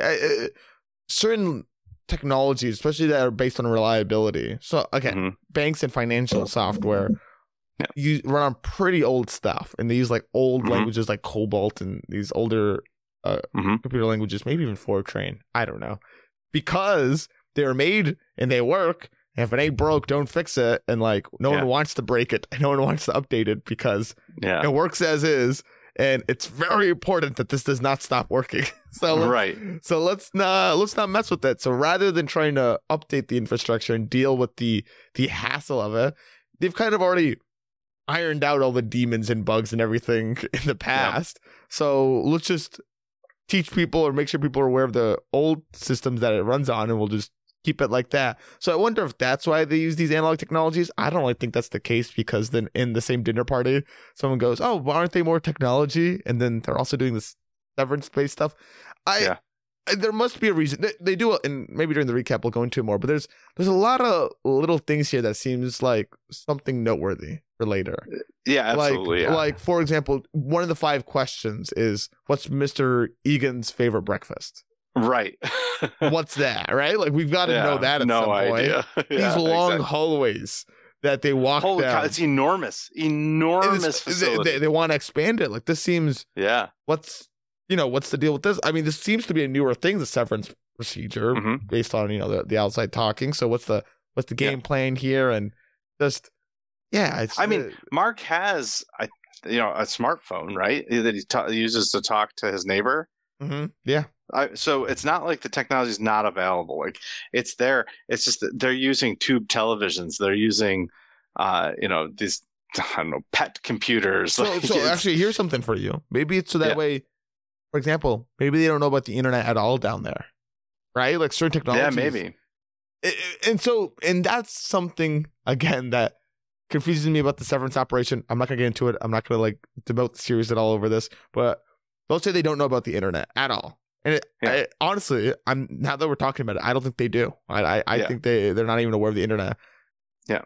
certain technologies, especially that are based on reliability. So again, Mhm. banks and financial software, Yeah. you run on pretty old stuff, and they use like old Mhm. languages like COBOL and these older Mhm. computer languages, maybe even Fortran. I don't know, because they were made and they work. And if it ain't broke, don't fix it. And like, no Yeah. one wants to break it, and no one wants to update it because Yeah. it works as is, and it's very important that this does not stop working. Right. So let's not mess with it. So rather than trying to update the infrastructure and deal with the hassle of it, they've kind of already ironed out all the demons and bugs and everything in the past. So let's just teach people or make sure people are aware of the old systems that it runs on, and we'll just keep it like that. So I wonder if that's why they use these analog technologies. I don't really think that's the case, because then in the same dinner party, someone goes, "Oh, well, aren't they more technology?" And then they're also doing this severance-based stuff. There must be a reason. They do, and maybe during the recap we'll go into more. But there's a lot of little things here that seems like something noteworthy for later. Yeah, absolutely. Like for example, one of the 5 questions is, "What's Mr. Egan's favorite breakfast?" Right. What's that, right? Like, we've got to know that at no some point. idea. These long hallways that they walk Holy down. cow, it's enormous. Enormous facility. They want to expand it. Like, this seems, Yeah. what's the deal with this? I mean, this seems to be a newer thing, the severance procedure, Mhm. based on, the outside talking. So what's the game plan here? And just, it's, I mean, Mark has a smartphone, right? That he uses to talk to his neighbor. Yeah. So it's not like the technology is not available. Like, it's there. It's just that they're using tube televisions. They're using, these, I don't know, pet computers. So actually, here's something for you. Maybe it's so that way, for example, maybe they don't know about the internet at all down there, right? Like certain technologies. Yeah, maybe. And that's something, again, that confuses me about the severance operation. I'm not going to get into it. I'm not going to like devote the series at all over this, but they'll say they don't know about the internet at all. And honestly, now that we're talking about it, I don't think they do. I think they're not even aware of the internet. Yeah.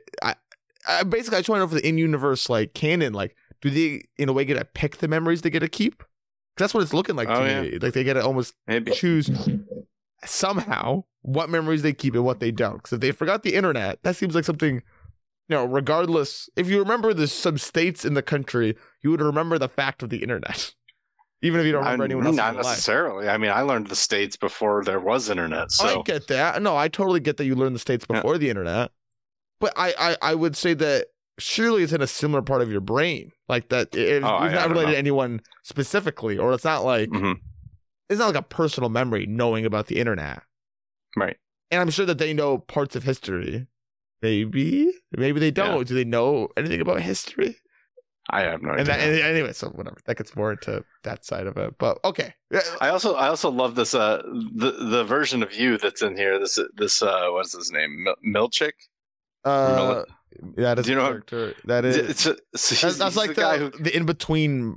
I basically, I just want to know for the in-universe like canon, like, do they in a way get to pick the memories they get to keep? Because that's what it's looking like to me. Like, they get to almost choose somehow what memories they keep and what they don't. Because if they forgot the internet, that seems like something, regardless. If you remember the sub-states in the country, you would remember the fact of the internet. Even if you don't remember anyone else. Not necessarily. I mean, I learned the states before there was internet. So I get that. No, I totally get that you learned the states before the internet. But I would say that surely it's in a similar part of your brain. Like that if you've not related to anyone specifically, or it's not like it's not like a personal memory knowing about the internet. Right. And I'm sure that they know parts of history. Maybe they don't. Yeah. Do they know anything about history? I have no idea. Anyway, so whatever. That gets more into that side of it. But okay. I also love this the version of you that's in here. This what's his name? Milchick? That is a character. That is that's like the guy the in between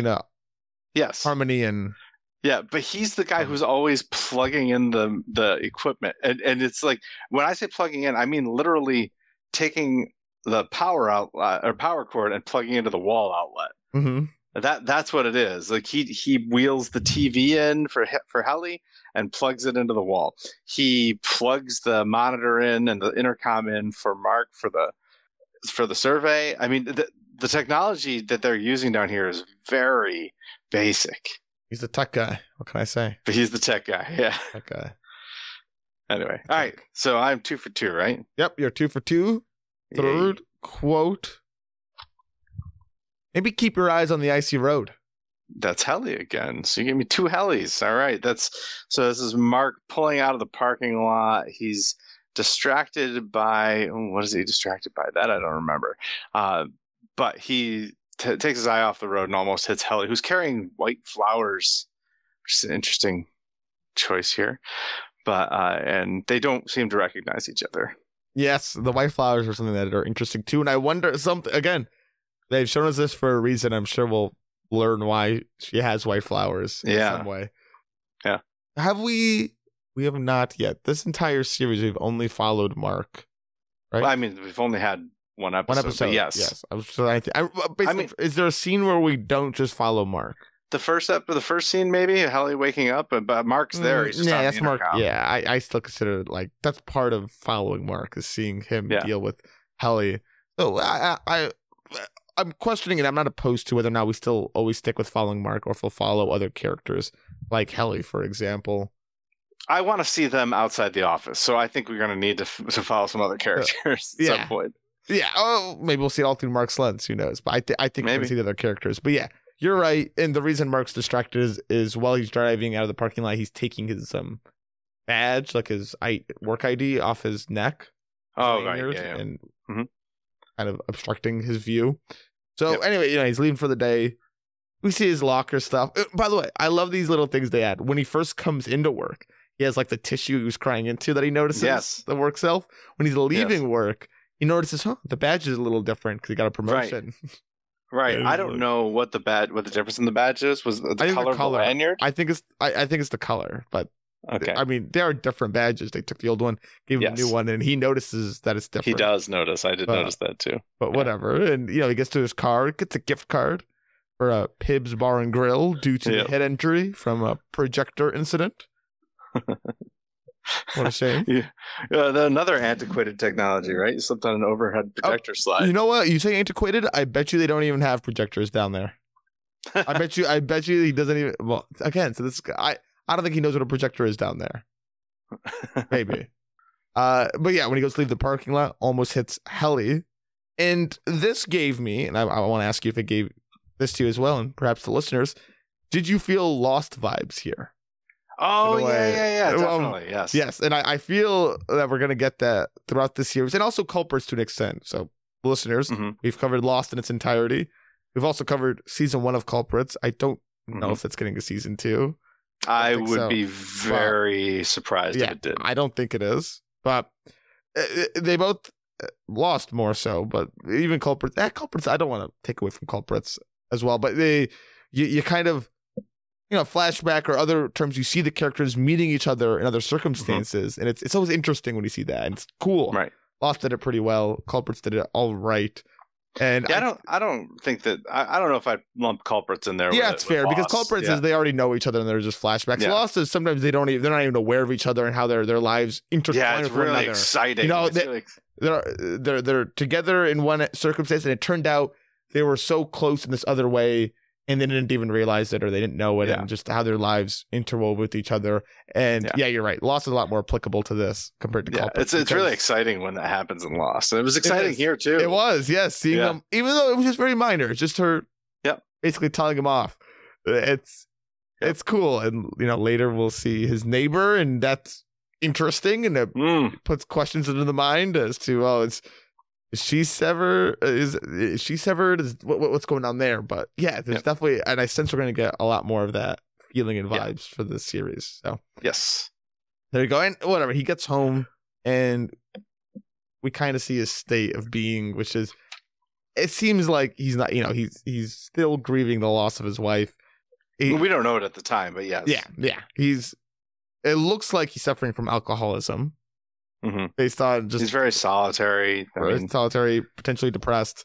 Harmony and but he's the guy who's always plugging in the equipment, and it's like, when I say plugging in, I mean literally taking the power outlet or power cord and plugging into the wall outlet. Mm-hmm. That's what it is. Like, he wheels the TV in for Helly and plugs it into the wall. He plugs the monitor in and the intercom in for Mark for the survey. I mean, the technology that they're using down here is very basic. He's the tech guy. What can I say? But he's the tech guy. Yeah. Tech guy. Anyway. All right. So I'm 2 for 2, right? Yep. You're 2 for 2. Third quote. Maybe keep your eyes on the icy road. That's Helly again. So you gave me 2 Hellys. All right. So this is Mark pulling out of the parking lot. He's distracted by, what is he distracted by? That I don't remember. But he takes his eye off the road and almost hits Helly, who's carrying white flowers, which is an interesting choice here. But and they don't seem to recognize each other. Yes, the white flowers are something that are interesting too, and I wonder something again. They've shown us this for a reason. I'm sure we'll learn why she has white flowers in some way. Yeah. Have we? We have not yet. This entire series, we've only followed Mark. Right. Well, I mean, we've only had one episode. One episode. But yes. Yes. I mean, is there a scene where we don't just follow Mark? The first scene, maybe Helly waking up, but Mark's there. He's just on that's the Mark. intercom. Yeah, I still consider it like that's part of following Mark is seeing him deal with Helly. So I'm questioning it. I'm not opposed to whether or not we still always stick with following Mark or if we'll follow other characters like Helly, for example. I want to see them outside the office, so I think we're going to need to follow some other characters at some point. Yeah. Oh, maybe we'll see it all through Mark's lens. Who knows? But I think we're going to see the other characters. But yeah, you're right. And the reason Mark's distracted is while he's driving out of the parking lot, he's taking his badge, like his work ID, off his neck. Oh, right. Yeah. And kind of obstructing his view. So anyway, he's leaving for the day. We see his locker stuff. By the way, I love these little things they add. When he first comes into work, he has like the tissue he was crying into that he notices the work self. When he's leaving work, he notices, the badge is a little different because he got a promotion. Right. I don't know what the difference in the badge is. Was the color of the lanyard? I think it's the color, but okay. I mean, there are different badges. They took the old one, gave him a new one, and he notices that it's different. He does notice. I did notice that too. But whatever. And he gets to his car, gets a gift card for a Pibbs Bar and Grill due to the head injury from a projector incident. What a shame. Another antiquated technology, right? You slipped on an overhead projector slide. You know what? You say antiquated? I bet you they don't even have projectors down there. I bet you he doesn't even. Well, again, so this I don't think he knows what a projector is down there. Maybe. But yeah, when he goes to leave the parking lot, almost hits Helly. And this gave me, and I want to ask you if it gave this to you as well, and perhaps the listeners, did you feel Lost vibes here? Oh, yeah, definitely, yes. Yes, and I feel that we're going to get that throughout this series, and also Culprits to an extent. So, listeners, we've covered Lost in its entirety. We've also covered season 1 of Culprits. I don't know if that's getting to season 2. I would be very surprised if it did. I don't think it is, but they both Lost more so, but even Culprits, I don't want to take away from Culprits as well, but you kind of, flashback or other terms, you see the characters meeting each other in other circumstances, and it's always interesting when you see that, and it's cool. Right. Lost did it pretty well. Culprits did it all right. And I don't think that I don't know if I'd lump Culprits in there. Yeah, it's fair because Culprits is they already know each other and they're just flashbacks. Yeah. Lost is sometimes they're not even aware of each other and how their lives intertwine. Yeah, it's really exciting. They're together in one circumstance, and it turned out they were so close in this other way, and they didn't even realize it or they didn't know it, and just how their lives interwove with each other. And you're right. Lost is a lot more applicable to this compared to Culprits. It's really exciting when that happens in Lost. And it was exciting here too. It was, yes. Seeing them, even though it was just very minor. It's just her basically telling him off. It's cool. And, later we'll see his neighbor, and that's interesting. And it puts questions into the mind as to, is she severed? Is she severed? What's going on there? But yeah, there's definitely, and I sense we're going to get a lot more of that feeling and vibes for this series. So yes, there you go. And whatever, he gets home, and we kind of see his state of being, which is, it seems like he's not, he's still grieving the loss of his wife. We don't know it at the time, but yes, yeah. It looks like he's suffering from alcoholism. Mm-hmm. Based on just he's very solitary, solitary, potentially depressed.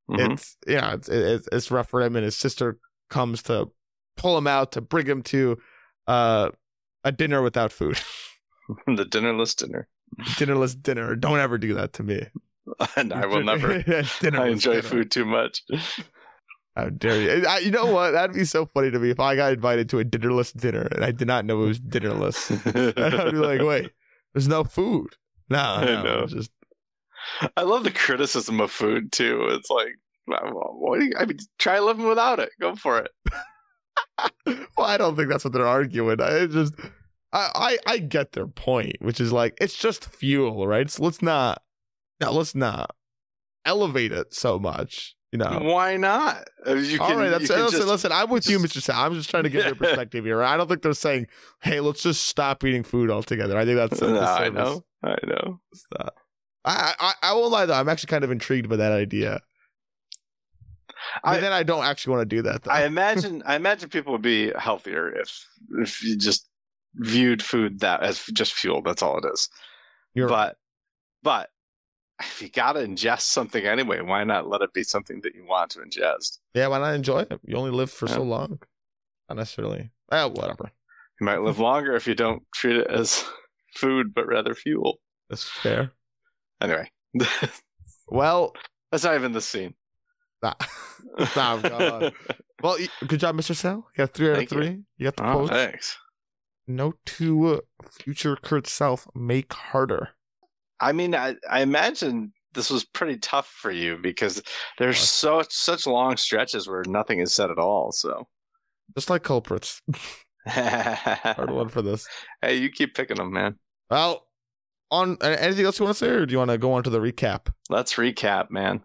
It's rough for him, and his sister comes to pull him out to bring him to a dinner without food. The dinnerless dinner. Don't ever do that to me. And I will never. I enjoy food too much. How dare you? You know what? That'd be so funny to me if I got invited to a dinnerless dinner and I did not know it was dinnerless. I'd be like, wait, there's no food. No, I know. I love the criticism of food too. It's like, try living without it. Go for it. Well, I don't think that's what they're arguing. I get their point, which is like, it's just fuel, right? So let's not elevate it so much. You know. Why not? All right, listen, I'm with you, Mr. Sal. I'm just trying to get your perspective here. I don't think they're saying, hey, let's just stop eating food altogether. I think that's a disservice. I know. Stop. I won't lie, though. I'm actually kind of intrigued by that idea. But then I don't actually want to do that, though. I imagine people would be healthier if you just viewed food that as just fuel. That's all it is. But if you gotta ingest something anyway, why not let it be something that you want to ingest? Yeah, why not enjoy it? You only live for so long. Not necessarily. Whatever. You might live longer if you don't treat it as food, but rather fuel. That's fair. Anyway. Well, that's not even the scene. Nah, God. Well, good job, Mr. Sal. You got 3 out of 3. You got the quotes. Thanks. Note to future Kurt self: make harder. I mean, I imagine this was pretty tough for you because there's such long stretches where nothing is said at all. So, just like culprits. Hard one for this. Hey, you keep picking them, man. Well, on anything else you want to say, or do you want to go on to the recap? Let's recap, man.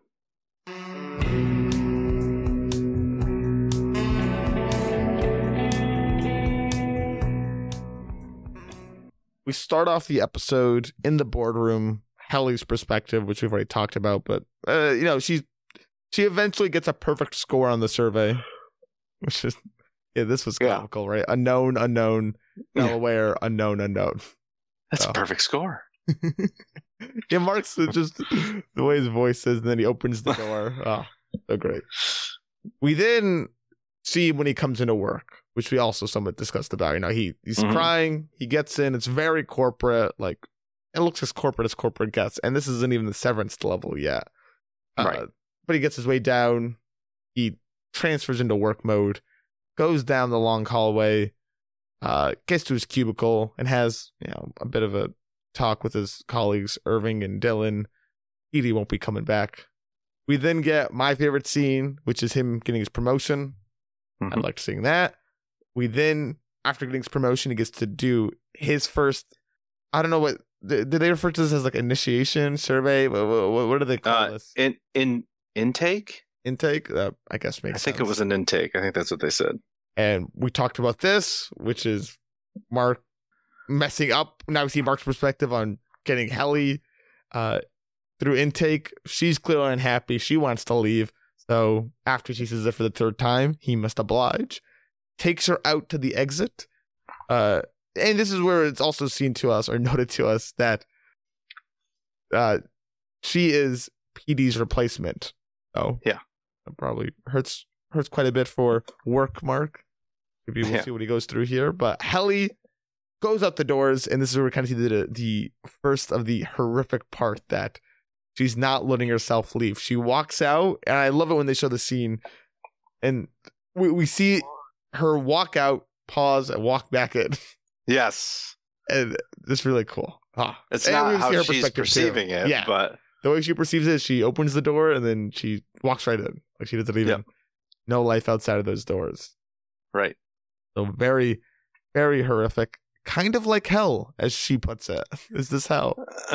We start off the episode in the boardroom, Helly's perspective, which we've already talked about, but she eventually gets a perfect score on the survey, which is this was comical, right? Unknown, Delaware, unknown. That's a perfect score. Yeah, Mark's just the way his voice is, and then he opens the door. Oh, so great. We then see him when he comes into work, which we also somewhat discussed about. He's crying. He gets in. It's very corporate. Like, it looks as corporate gets. And this isn't even the severance level yet. Right. But he gets his way down. He transfers into work mode, goes down the long hallway, gets to his cubicle, and has a bit of a talk with his colleagues, Irving and Dylan. Edie won't be coming back. We then get my favorite scene, which is him getting his promotion. I liked seeing that. We then, after getting his promotion, he gets to do his first, I don't know what, did they refer to this as like initiation survey? What do they call this? Intake? Intake? I guess makes sense. I think it was an intake. I think that's what they said. And we talked about this, which is Mark messing up. Now we see Mark's perspective on getting Helly through intake. She's clearly unhappy. She wants to leave. So after she says it for the 3rd time, he must oblige. Takes her out to the exit. And this is where it's also seen to us, or noted to us, that she is PD's replacement. Oh, yeah. That probably hurts quite a bit for work, Mark. Maybe we'll see what he goes through here. But Helly goes out the doors, and this is where we kind of see the first of the horrific part that she's not letting herself leave. She walks out, and I love it when they show the scene, and we see her walk out, pause, and walk back in. Yes. And it's really cool. It's not how she's perceiving it, but the way she perceives it, she opens the door, and then she walks right in. Like, she doesn't even know life outside of those doors. Right. So very, very horrific. Kind of like hell, as she puts it. Is this hell?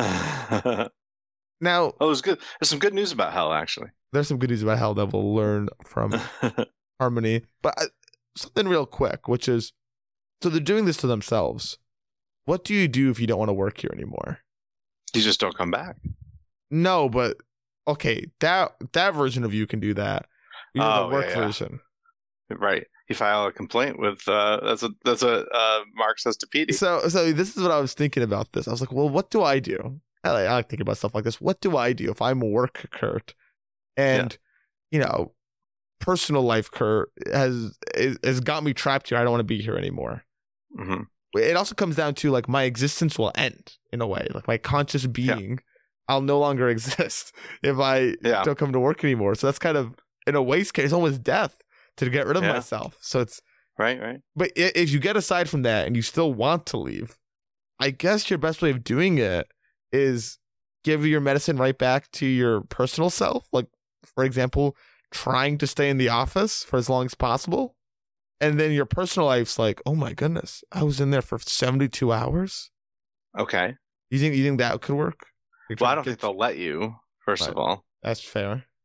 Now, there's good. There's some good news about hell, actually. There's some good news about hell that we'll learn from Harmony. But something real quick, which is, so they're doing this to themselves. What do you do if you don't want to work here anymore? You just don't come back. No, but okay, that version of you can do that. The work version, right? You file a complaint with that's what Mark says to PD. So this is what I was thinking about this. I was like, well, what do I do? I like thinking about stuff like this. What do I do if I'm work Kurt, and personal life Kurt has got me trapped here. I don't want to be here anymore. Mm-hmm. It also comes down to like my existence will end in a way. Like my conscious being, I'll no longer exist if I don't come to work anymore. So that's kind of, in a waste case, almost death to get rid of myself. So it's right. But if you get aside from that and you still want to leave, I guess your best way of doing it is give your medicine right back to your personal self. Like, for example, trying to stay in the office for as long as possible. And then your personal life's like, oh my goodness, I was in there for 72 hours. Okay. You think that could work? Well, I don't think they'll let you, first of all. That's fair.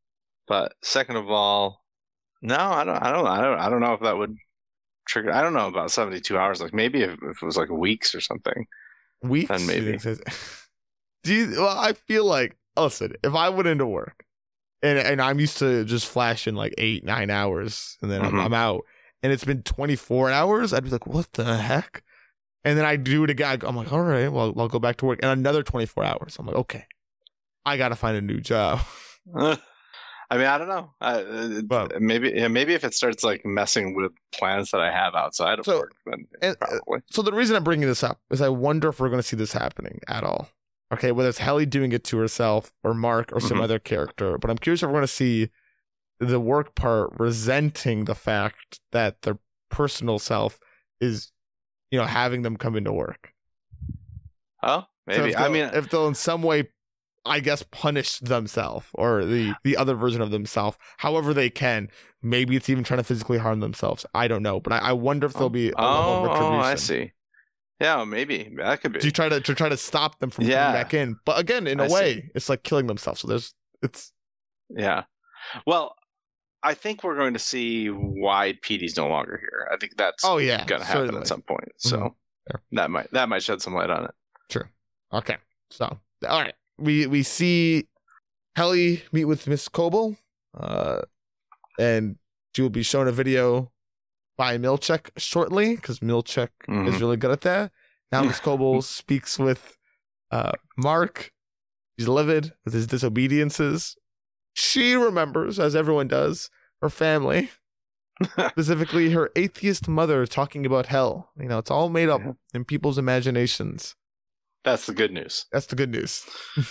But second of all, no, I don't know if that would trigger. I don't know about 72 hours. Like maybe if it was like weeks or something, Weeks? then maybe. Well, I feel like, listen, if I went into work and I'm used to just flashing like 8-9 hours and then Mhm. I'm out and it's been 24 hours, I'd be like, what the heck? And then I do it again. I'm like, all right, well, I'll go back to work. And another 24 hours. I'm like, okay, I got to find a new job. I mean, I don't know. But- Maybe if it starts like messing with plans that I have outside of So- work, then and- probably. So the reason I'm bringing this up is I wonder if we're going to see this happening at all. Okay, whether it's Helly doing it to herself or Mark or some Mhm. other character. But I'm curious if we're going to see the work part resenting the fact that their personal self is, having them come into work. Oh, So maybe. if I they'll- mean, if they'll in some way, I guess, punish themselves or the other version of themselves, however they can. Maybe it's even trying to physically harm themselves. I don't know, but I wonder if there'll be a level of retribution. I see. Yeah, maybe that could be. Do you try to stop them from Yeah. coming back in? But again, in a I see. way, it's like killing themselves. So it's Yeah. Well, I think we're going to see why Petey's no longer here. I think that's oh yeah, going to happen certainly. at some point. So Mhm. Sure. that might shed some light on it. Okay, so all right, we see Helly meet with Miss Coble, and she will be shown a video by Milchek shortly because Milchek Mhm. is really good at that. Now Miss Coble speaks with Mark. He's livid with his disobediences. She remembers, as everyone does, her family, specifically her atheist mother talking about hell. It's all made up Yeah. in people's imaginations. That's the good news. That's the good news.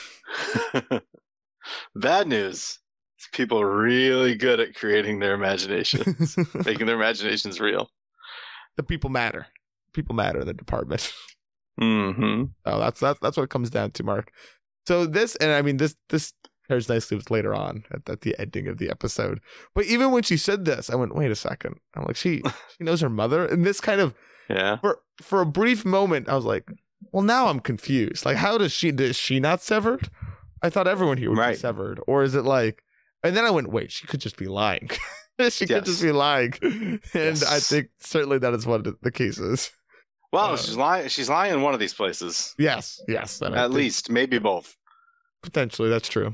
Bad news is people are really good at creating their imaginations, making their imaginations real. The people matter. People matter in the department. Mm-hmm. Oh, that's what it comes down to, Mark. So this, and I mean this pairs nicely with later on at the ending of the episode. But even when she said this, I went, wait a second. I'm like, she knows her mother, and this kind of Yeah. for a brief moment, I was like, well, now I'm confused. Like, how is she not severed? I thought everyone here would be Right. severed, or is it like? And then I went, wait, she could just be lying. She could Yes. just be lying, and Yes. I think certainly that is what the case is. Well, she's lying. She's lying in one of these places. Yes, and I At think least, maybe both. potentially that's true.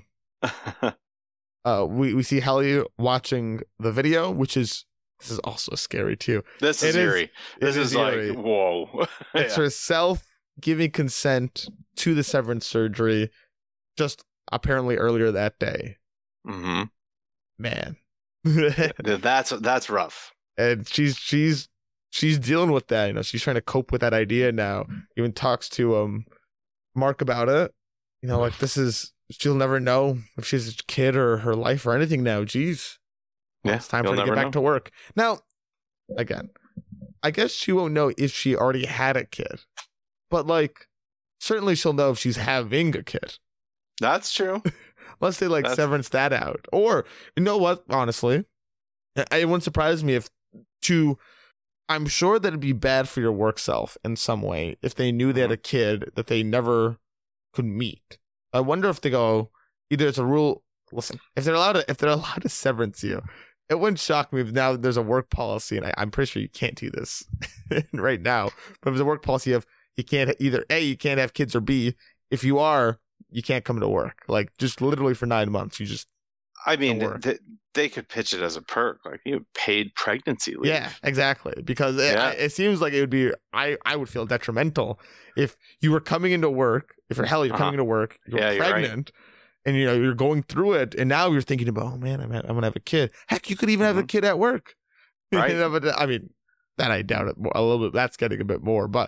We see Helly watching the video, this is also scary too. This is It is- eerie. This it is like, eerie. whoa. It's Yeah. herself giving consent to the severance surgery, just apparently earlier that day. Mhm. Man, That's rough. and she's dealing with that. She's trying to cope with that idea now. Even talks to Mark about it. Like she'll never know if she's a kid or her life or anything now. Jeez. Well, Yeah, it's time for you'll her to get never back to work. Now, again, I guess she won't know if she already had a kid. But certainly she'll know if she's having a kid. That's true. Unless they severance that out. Or, you know what, honestly, it wouldn't surprise me I'm sure that it'd be bad for your work self in some way if they knew they had a kid that they never could meet. I wonder if they go, either it's a rule, listen, if they're allowed to severance you, it wouldn't shock me if now there's a work policy, and I'm pretty sure you can't do this right now, but if there's a work policy of you can't either A, you can't have kids, or B, if you are, you can't come to work. Just literally for 9 months, you just I mean, Don't work. they could pitch it as a perk, like paid pregnancy leave. Yeah, exactly. Because Yeah. it seems like it would be, I would feel detrimental if you were coming into work, if you're Helly, you're coming into work, you're Yeah, you're right. pregnant, and you're going through it, and now you're thinking about, oh man, I'm going to have a kid. Heck, you could even have a kid at work. Right. But, I mean, that I doubt it a little bit. That's getting a bit more. But,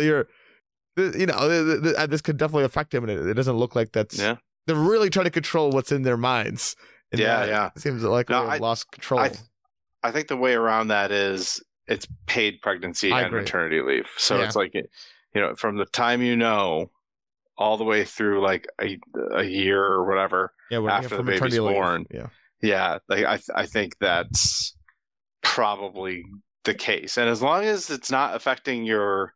this could definitely affect him, and it doesn't look like that's, Yeah. they're really trying to control what's in their minds. And Yeah, that yeah. seems like No, we've lost control. I think the way around that is it's paid pregnancy I and agree. maternity leave. So Yeah. it's like, from the time all the way through like a year or whatever. Yeah, we're after for the baby's maternity leave. born. Yeah. Yeah, like I think that's probably the case. And as long as it's not affecting your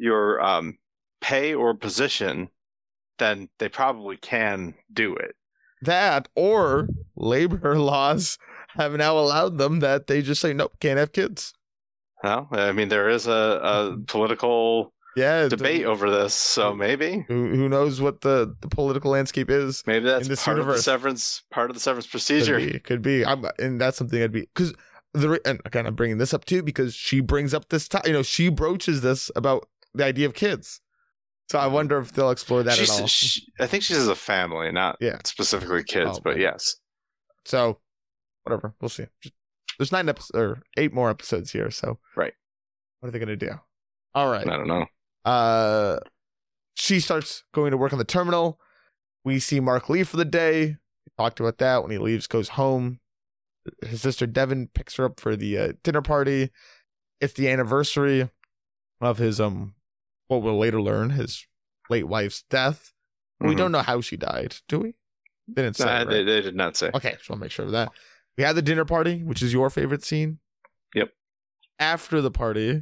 pay or position, then they probably can do it. that, or labor laws have now allowed them that they just say, nope, can't have kids. Well, I mean, there is a political debate over this, so maybe. Who knows what the political landscape is? Maybe that's in this part universe. of the severance procedure. Could be. And that's something I'd be, because and again, I'm bringing this up too because she brings up this time. She broaches this about the idea of kids. So I wonder if they'll explore that at all. I think she says a family, not specifically kids, but yes. So, whatever. We'll see. There's 9 episodes or 8 more episodes here. So, right. What are they going to do? All right. I don't know. She starts going to work on the terminal. We see Mark leave for the day. We talked about that. When he leaves, goes home. His sister Devin picks her up for the dinner party. It's the anniversary of his what we'll later learn, his late wife's death. We don't know how she died, do we? They didn't say. Right? They did not say. Okay, just want to make sure of that. We had the dinner party, which is your favorite scene. Yep. After the party,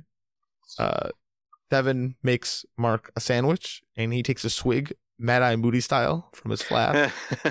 Devin makes Mark a sandwich, and he takes a swig, Mad Eye Moody style, from his flask.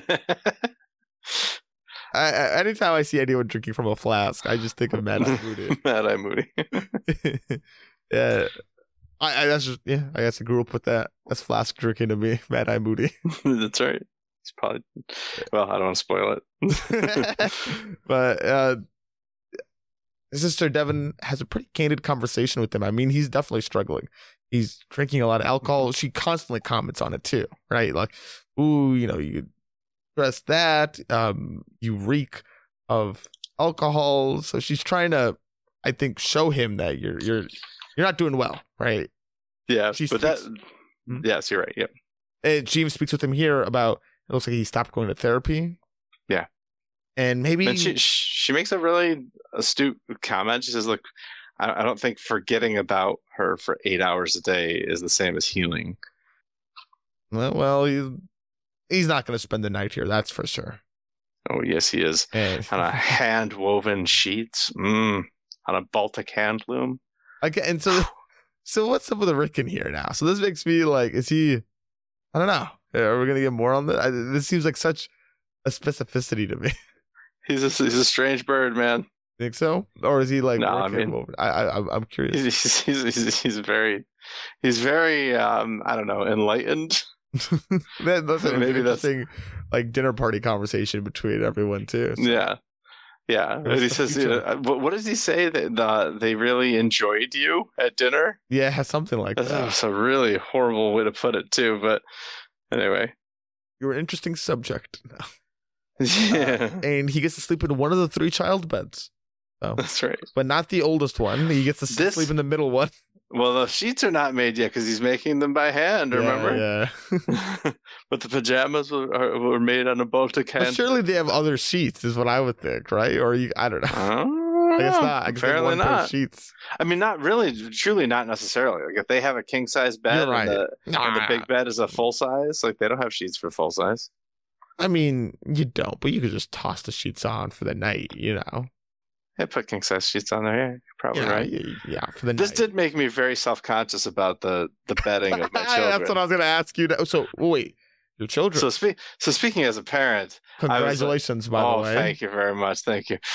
Anytime I see anyone drinking from a flask, I just think of Mad Eye Moody. Mad Eye Moody. Yeah. I guess I grew up with that. That's flask drinking to me, Mad Eye Moody. That's right. It's probably, well, I don't want to spoil it. But his sister Devin has a pretty candid conversation with him. I mean, he's definitely struggling. He's drinking a lot of alcohol. She constantly comments on it too, right? Like, ooh, you dress that, you reek of alcohol. So she's trying to, I think, show him that you're not doing well, right? Yeah, yes, you're right. Yep. And she even speaks with him here about, it looks like he stopped going to therapy. Yeah. And maybe... And she makes a really astute comment. She says, look, I don't think forgetting about her for 8 hours a day is the same as healing. Well, he's not going to spend the night here, that's for sure. Oh, yes, he is. On a hand-woven sheets. On a Baltic hand loom. Okay, and so what's up with the Rick in here now? So this makes me like, is he... I don't know. Are we going to get more on this? This seems like such a specificity to me. He's a strange bird, man. Think so? Or is he like? No, I mean, I'm curious. He's very I don't know, enlightened. That's an interesting like dinner party conversation between everyone too. So. Yeah. And he says, what does he say? That they really enjoyed you at dinner? Yeah, something like that. That's a really horrible way to put it too, but anyway. You're an interesting subject. Yeah. And he gets to sleep in one of the 3 child beds. So. That's right. But not the oldest one. He gets to sleep in the middle one. Well, the sheets are not made yet because he's making them by hand, remember? Yeah. But the pajamas were made on a Baltic hand. But surely they have other sheets, is what I would think, right? Or I don't know. I guess not. Apparently not. Sheets. I mean, not really, truly not necessarily. Like if they have a king size bed right. and the big bed is a full size, like they don't have sheets for full size. I mean, you don't, but you could just toss the sheets on for the night, Yeah, put king size sheets on there. Yeah, you're probably right. Yeah, for the This night. did make me very self conscious about the bedding of my children. That's what I was going to ask you. So wait, your children. So speaking as a parent, congratulations, by the way. Thank you very much. Thank you.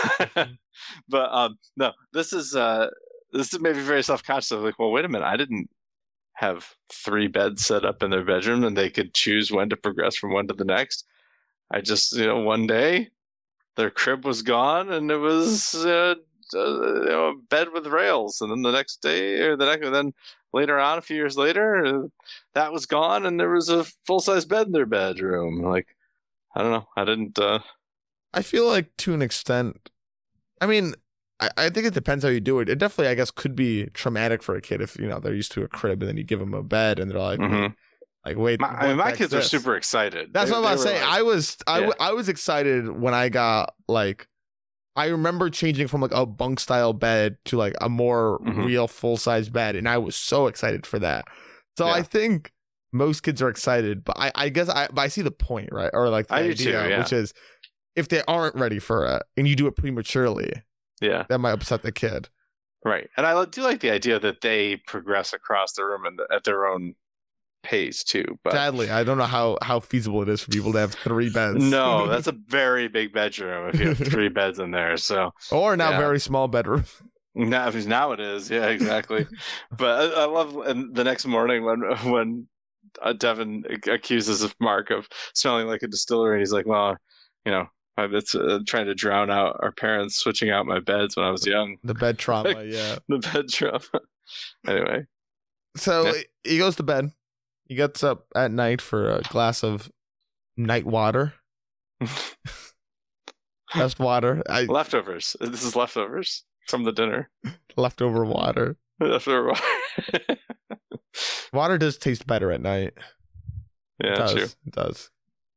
But no, this made me very self conscious. I was like, well, wait a minute, I didn't have 3 beds set up in their bedroom, and they could choose when to progress from one to the next. I just, one day. Their crib was gone, and it was a bed with rails. And then the next day, then later on, a few years later, that was gone, and there was a full size bed in their bedroom. Like, I don't know. I didn't. I feel like to an extent. I mean, I think it depends how you do it. It definitely, I guess, could be traumatic for a kid if they're used to a crib, and then you give them a bed, and they're like. Mm-hmm. Like, wait, my kids are super excited. That's what I'm about to say. Like, I was excited when I got I remember changing from like a bunk style bed to like a more real full size bed, and I was so excited for that. So I think most kids are excited, but I guess I see the point, right? Or like the idea, which is if they aren't ready for it and you do it prematurely, that might upset the kid. Right, and I do like the idea that they progress across the room and at their own pays too. But Sadly, I don't know how feasible it is for people to have 3 beds. no, that's a very big bedroom if you have 3 beds in there. So or now yeah. very small bedroom. Now it is, yeah, exactly. But I love the next morning when Devin accuses Mark of smelling like a distillery, and he's like, "Well, it's trying to drown out our parents switching out my beds when I was young." The bed trauma, yeah. The bed trauma. Anyway, so he goes to bed. He gets up at night for a glass of night water. Best water. Leftovers. This is leftovers from the dinner. Leftover water. Leftover water. Water does taste better at night. Yeah, true. It does.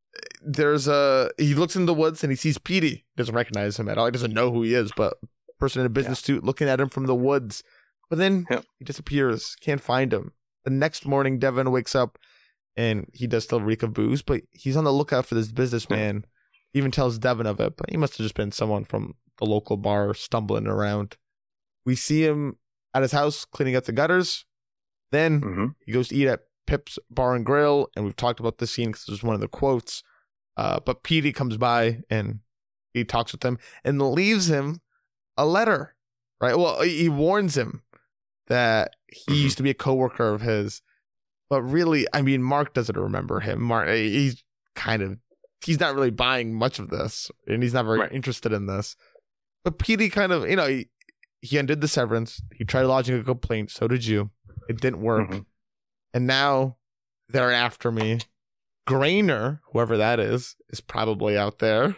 He looks in the woods and he sees Petey. Doesn't recognize him at all. He doesn't know who he is, but person in a business suit looking at him from the woods. But then he disappears. Can't find him. The next morning, Devin wakes up and he does still reek of booze, but he's on the lookout for this businessman. He even tells Devin of it, but he must have just been someone from the local bar stumbling around. We see him at his house cleaning up the gutters. Then he goes to eat at Pip's Bar and Grill, and we've talked about this scene because it was one of the quotes. But Petey comes by and he talks with him and leaves him a letter, right? Well, he warns him that he used to be a coworker of his, but really, I mean, Mark doesn't remember him. Mark, he's not really buying much of this, and he's not very interested in this. But Petey kind of, he undid the severance. He tried lodging a complaint. So did you. It didn't work. And now they're after me. Grainer, whoever that is probably out there.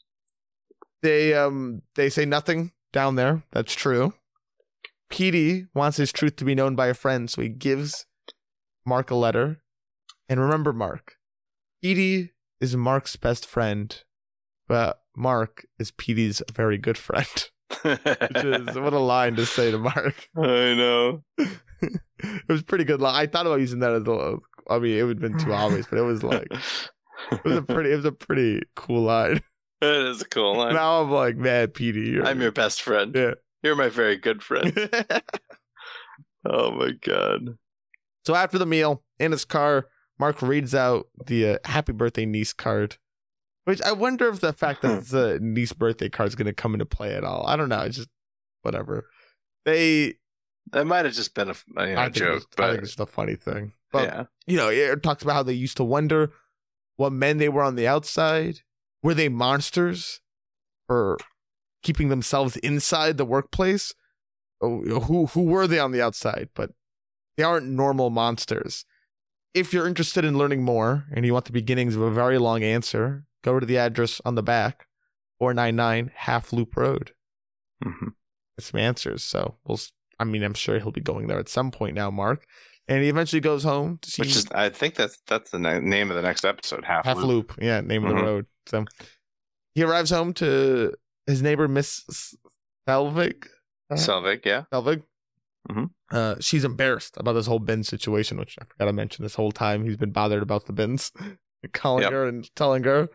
They say nothing down there. That's true. Petey wants his truth to be known by a friend, so he gives Mark a letter. And remember, Mark, Petey is Mark's best friend, but Mark is Petey's very good friend. Which is, what a line to say to Mark. I know. It was a pretty good line. I thought about using that as I mean, it would have been too obvious, but it was like, it was a pretty cool line. It is a cool line. Now I'm like, man, Petey, I'm your best friend. Yeah. You're my very good friend. Oh my God. So after the meal, in his car, Mark reads out the happy birthday niece card, which I wonder if the fact that it's a niece birthday card is going to come into play at all. I don't know. It's just whatever. That might have just been a joke, but I think it's just a funny thing. But, it talks about how they used to wonder what men they were on the outside. Were they monsters for keeping themselves inside the workplace? Who were they on the outside? But they aren't normal monsters. If you're interested in learning more and you want the beginnings of a very long answer, go to the address on the back, 499 Half Loop Road. Get some answers. So I'm sure he'll be going there at some point now, Mark. And he eventually goes home to see. I think that's the name of the next episode. Half Loop. Yeah, name of the road. So he arrives home to his neighbor, Miss Selvig. Selvig, yeah. Selvig. She's embarrassed about this whole bin situation, which I forgot to mention this whole time. He's been bothered about the bins, calling her and telling her.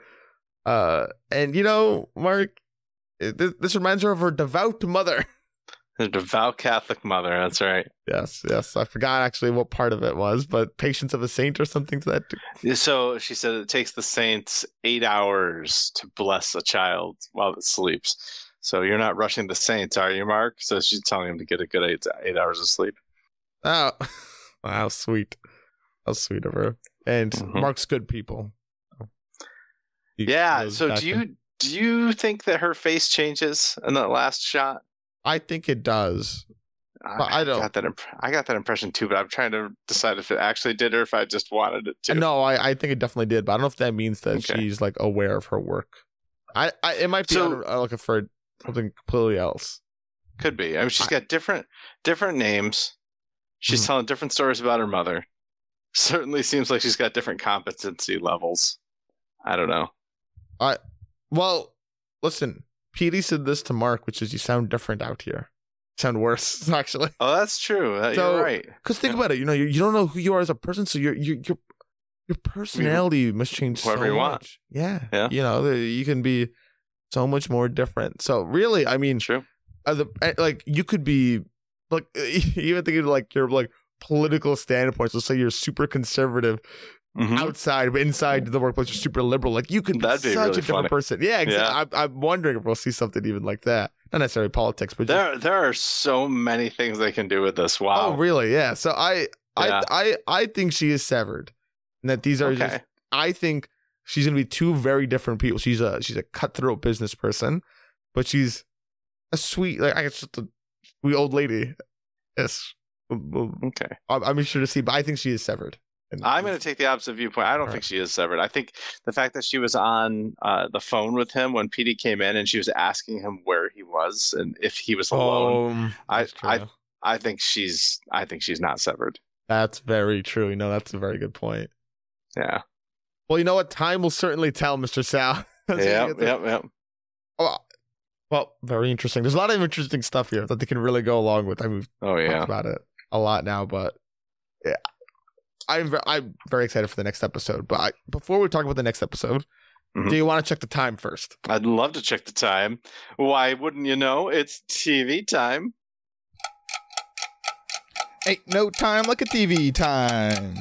And Mark, this reminds her of her devout mother. The devout Catholic mother, that's right. Yes. I forgot actually what part of it was, but Patience of a Saint or something to that. So she said it takes the saints 8 hours to bless a child while it sleeps. So you're not rushing the saints, are you, Mark? So she's telling him to get a good 8 hours of sleep. Oh, how sweet. How sweet of her. And Mark's good people. So do you think that her face changes in that last shot? I think it does. But I don't. I got that impression too, but I'm trying to decide if it actually did or if I just wanted it to. No, I think it definitely did, but I don't know if that means that she's like aware of her work. It might be looking for something completely else. Could be. I mean, she's got different names. She's telling different stories about her mother. Certainly seems like she's got different competency levels. I don't know. Well, listen. Petey said this to Mark, which is you sound different out here. You sound worse, actually. Oh, that's true. You're right. Because think about it. You don't know who you are as a person, so your personality must change so much. Whatever you want. Yeah. You can be so much more different. So really, I mean, true. You could be like even thinking like you're like political standpoints. Let's say you're super conservative outside, but inside the workplace, you're super liberal. Like, you could be That'd be such really a different funny. person. Yeah, exactly. Yeah. I'm wondering if we'll see something even like that. Not necessarily politics, but just, There are so many things they can do with this. Wow. oh, really? Yeah. So Yeah. I think she is severed, and that these are Okay. just. I think she's gonna be two very different people. She's a cutthroat business person, but she's a sweet, like, I guess, just a sweet old lady. Yes. Okay. I'm sure to see, but I think she is severed. And I'm going to take the opposite viewpoint. I don't All think she is severed. I think the fact that she was on the phone with him when PD came in and she was asking him where he was and if he was alone. that's true. I think she's not severed. That's very true. That's a very good point. Yeah. Well, you know what? Time will certainly tell, Mr. Sal. Yep. Well, very interesting. There's a lot of interesting stuff here that they can really go along with. I mean, we've Oh talked yeah. about it a lot now, but yeah, I'm very excited for the next episode. But before we talk about the next episode, Mhm. do you want to check the time first? I'd love to check the time. Why wouldn't you know? It's TV time. Ain't no time like a TV time.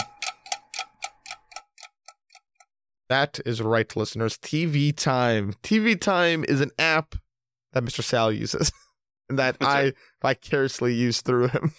That is right, listeners. TV Time. TV Time is an app that Mr. Sal uses and that That's I right. vicariously use through him.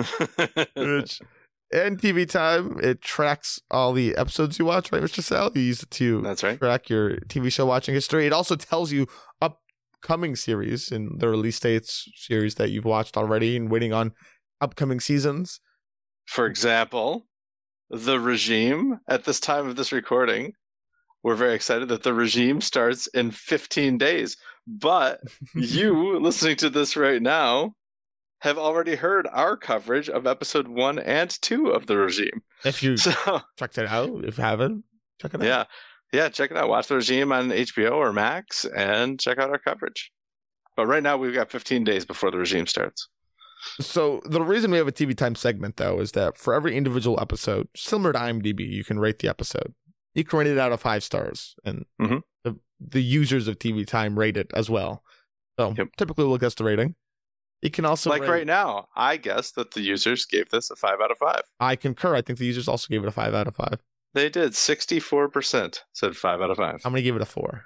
And TV Time, it tracks all the episodes you watch, right, Mr. Sal? You use it to That's right. track your TV show watching history. It also tells you upcoming series and the release dates, series that you've watched already and waiting on upcoming seasons. For example, The Regime. At this time of this recording, we're very excited that The Regime starts in 15 days. But you, listening to this right now, have already heard our coverage of episode 1 and 2 of The Regime. If you So, checked it out, if you haven't, check it out. yeah, check it out. Watch The Regime on HBO or Max and check out our coverage. But right now, we've got 15 days before The Regime starts. So the reason we have a TV Time segment, though, is that for every individual episode, similar to IMDb, you can rate the episode. You can rate it out of 5 stars, and Mhm. the users of TV Time rate it as well. So Yep. typically we'll guess the rating. You can also Like rate, right now, I guess that the users gave this a 5 out of 5. I concur. I think the users also gave it a 5 out of 5. They did. 64% said 5 out of 5. How many gave it a 4?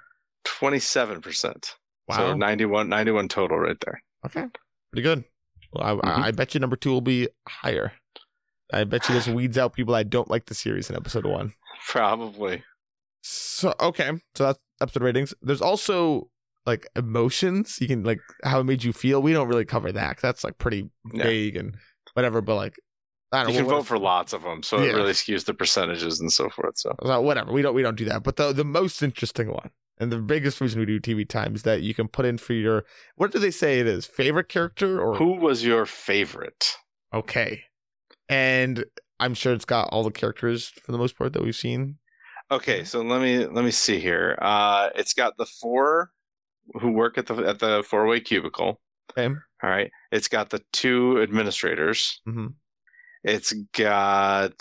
27%. Wow. So 91 total right there. Okay. Pretty good. Well, I bet you number 2 will be higher. I bet you this weeds out people that don't like the series in episode 1. Probably. So, okay. So that's episode ratings. There's also like emotions. You can, like, how it made you feel. We don't really cover that 'cause that's like pretty Yeah. vague and whatever, but like, I don't You know. can vote for lots of them, so Yeah. it really skews the percentages and so forth. So Whatever. We don't do that. But the most interesting one and the biggest reason we do TV Time is that you can put in for your, what do they say it is? Favorite character or who was your favorite? okay. And I'm sure it's got all the characters for the most part that we've seen. Okay, so let me see here. It's got the 4 who work at the 4-way cubicle. Okay. All right. It's got the 2 administrators. Mm-hmm. It's got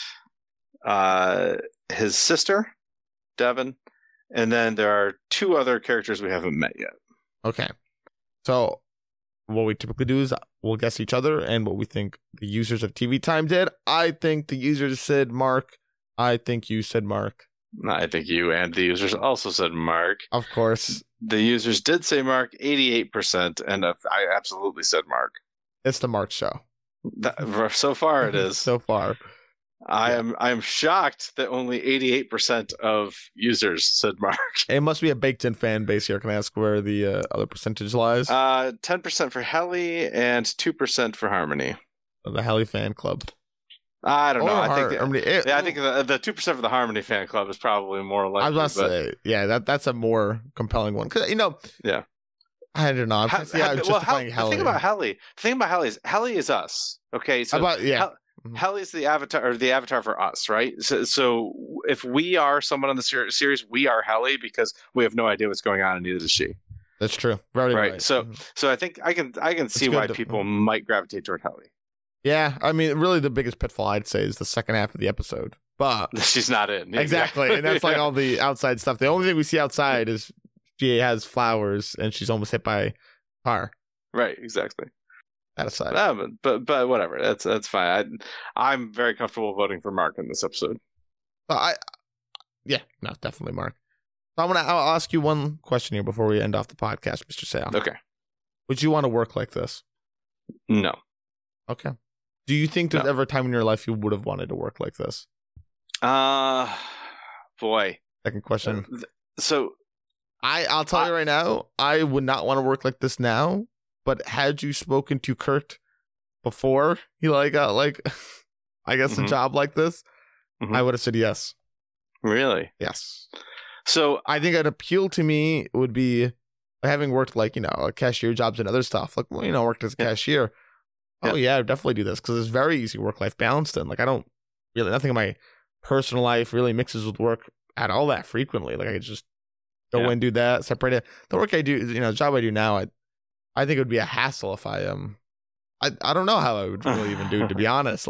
his sister, Devin, and then there are 2 other characters we haven't met yet. Okay. So what we typically do is we'll guess each other and what we think the users of TV Time did. I think the users said Mark. I think you said Mark. I think you and the users also said Mark. Of course. The users did say Mark 88%, and I absolutely said Mark. It's the Mark show. So far, it is. So far. I am shocked that only 88% of users said Mark. It must be a baked-in fan base here. Can I ask where the other percentage lies? 10% for Helly and 2% for Harmony. The Helly fan club. I don't know. Or I think Harmony. I think the 2% for the Harmony fan club is probably more likely. I was about to say, yeah, that's a more compelling one. Because, Yeah. I don't know. I'm How- justifying the Helly. thing about Helly is Helly is us. Okay, so Helly is the avatar for us, right? So if we are someone on the series, we are Helly because we have no idea what's going on, and neither does she. That's true. Very Right. right. So I think I can see good why to- people might gravitate toward Helly. Yeah, I mean, really, the biggest pitfall I'd say is the second half of the episode. But She's not in. exactly, and that's like Yeah. all the outside stuff. The only thing we see outside is she has flowers and she's almost hit by a car. Right, exactly. That aside. But whatever. That's fine. I'm very comfortable voting for Mark in this episode. Yeah, no, definitely Mark. So I'll ask you one question here before we end off the podcast, Mr. Sale. Okay. Would you want to work like this? No. Okay. Do you think there's No. ever a time in your life you would have wanted to work like this? Boy. Second question. So I'll tell you right now, I would not want to work like this now. But had you spoken to Kurt before he got I guess a job like this, I would have said yes. Really? Yes. So I think an appeal to me would be having worked cashier jobs and other stuff. Worked as a cashier. Oh yeah, I'd definitely do this because it's very easy work-life balance. And I don't really, nothing in my personal life really mixes with work at all that frequently. I could just go and do that, separate it. The work I do, the job I do now, I think it would be a hassle if I don't know how I would really even do it, to be honest.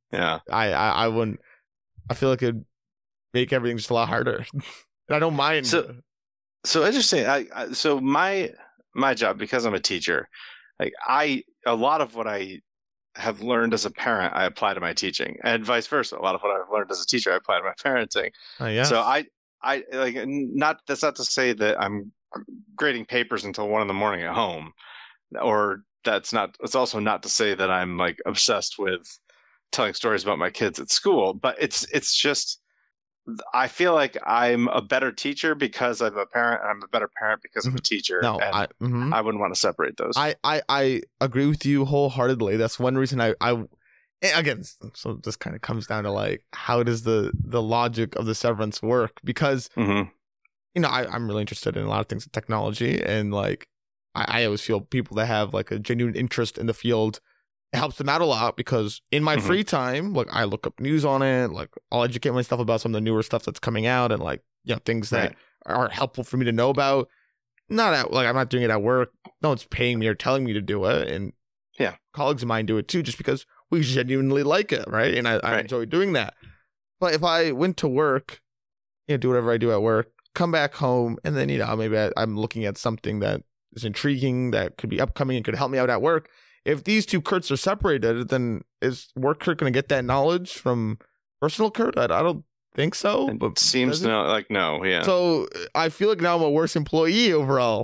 I wouldn't. I feel like it'd make everything just a lot harder. And I don't mind. So interesting. So my job, because I'm a teacher, a lot of what I have learned as a parent, I apply to my teaching, and vice versa. A lot of what I've learned as a teacher, I apply to my parenting. So I that's not to say that I'm grading papers until 1 a.m. at home, or it's also not to say that I'm obsessed with telling stories about my kids at school, but it's just, I feel like I'm a better teacher because I'm a parent, and I'm a better parent because I'm a teacher. No, and I wouldn't want to separate those. I agree with you wholeheartedly. That's one reason I again, so this kind of comes down to how does the logic of the severance work? Because I'm really interested in a lot of things in technology, and I always feel people that have a genuine interest in the field, it helps them out a lot, because in my free time, I look up news on it, I'll educate myself about some of the newer stuff that's coming out, and things that are helpful for me to know about. Not at I'm not doing it at work. No one's paying me or telling me to do it, and colleagues of mine do it too, just because we genuinely like it, right? And I enjoy doing that. But if I went to work, do whatever I do at work, come back home, and then maybe I'm looking at something that is intriguing, that could be upcoming and could help me out at work. If these two Kurts are separated, then is work Kurt going to get that knowledge from personal Kurt? I don't think so. It seems no. Yeah. So I feel like now I'm a worse employee overall.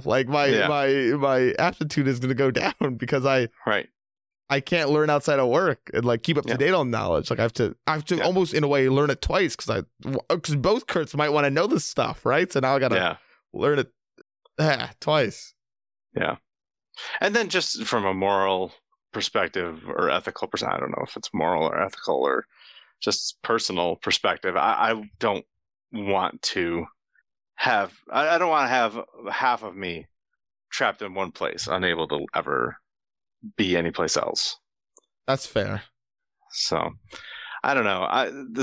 My aptitude is going to go down because I can't learn outside of work and keep up to date on knowledge. I have to almost in a way learn it twice because both Kurts might want to know this stuff, right? So now I got to learn it twice. Yeah. And then just from a moral perspective or ethical perspective, I don't know if it's moral or ethical or just personal perspective, I don't want to have half of me trapped in one place, unable to ever be anyplace else. That's fair. So I don't know.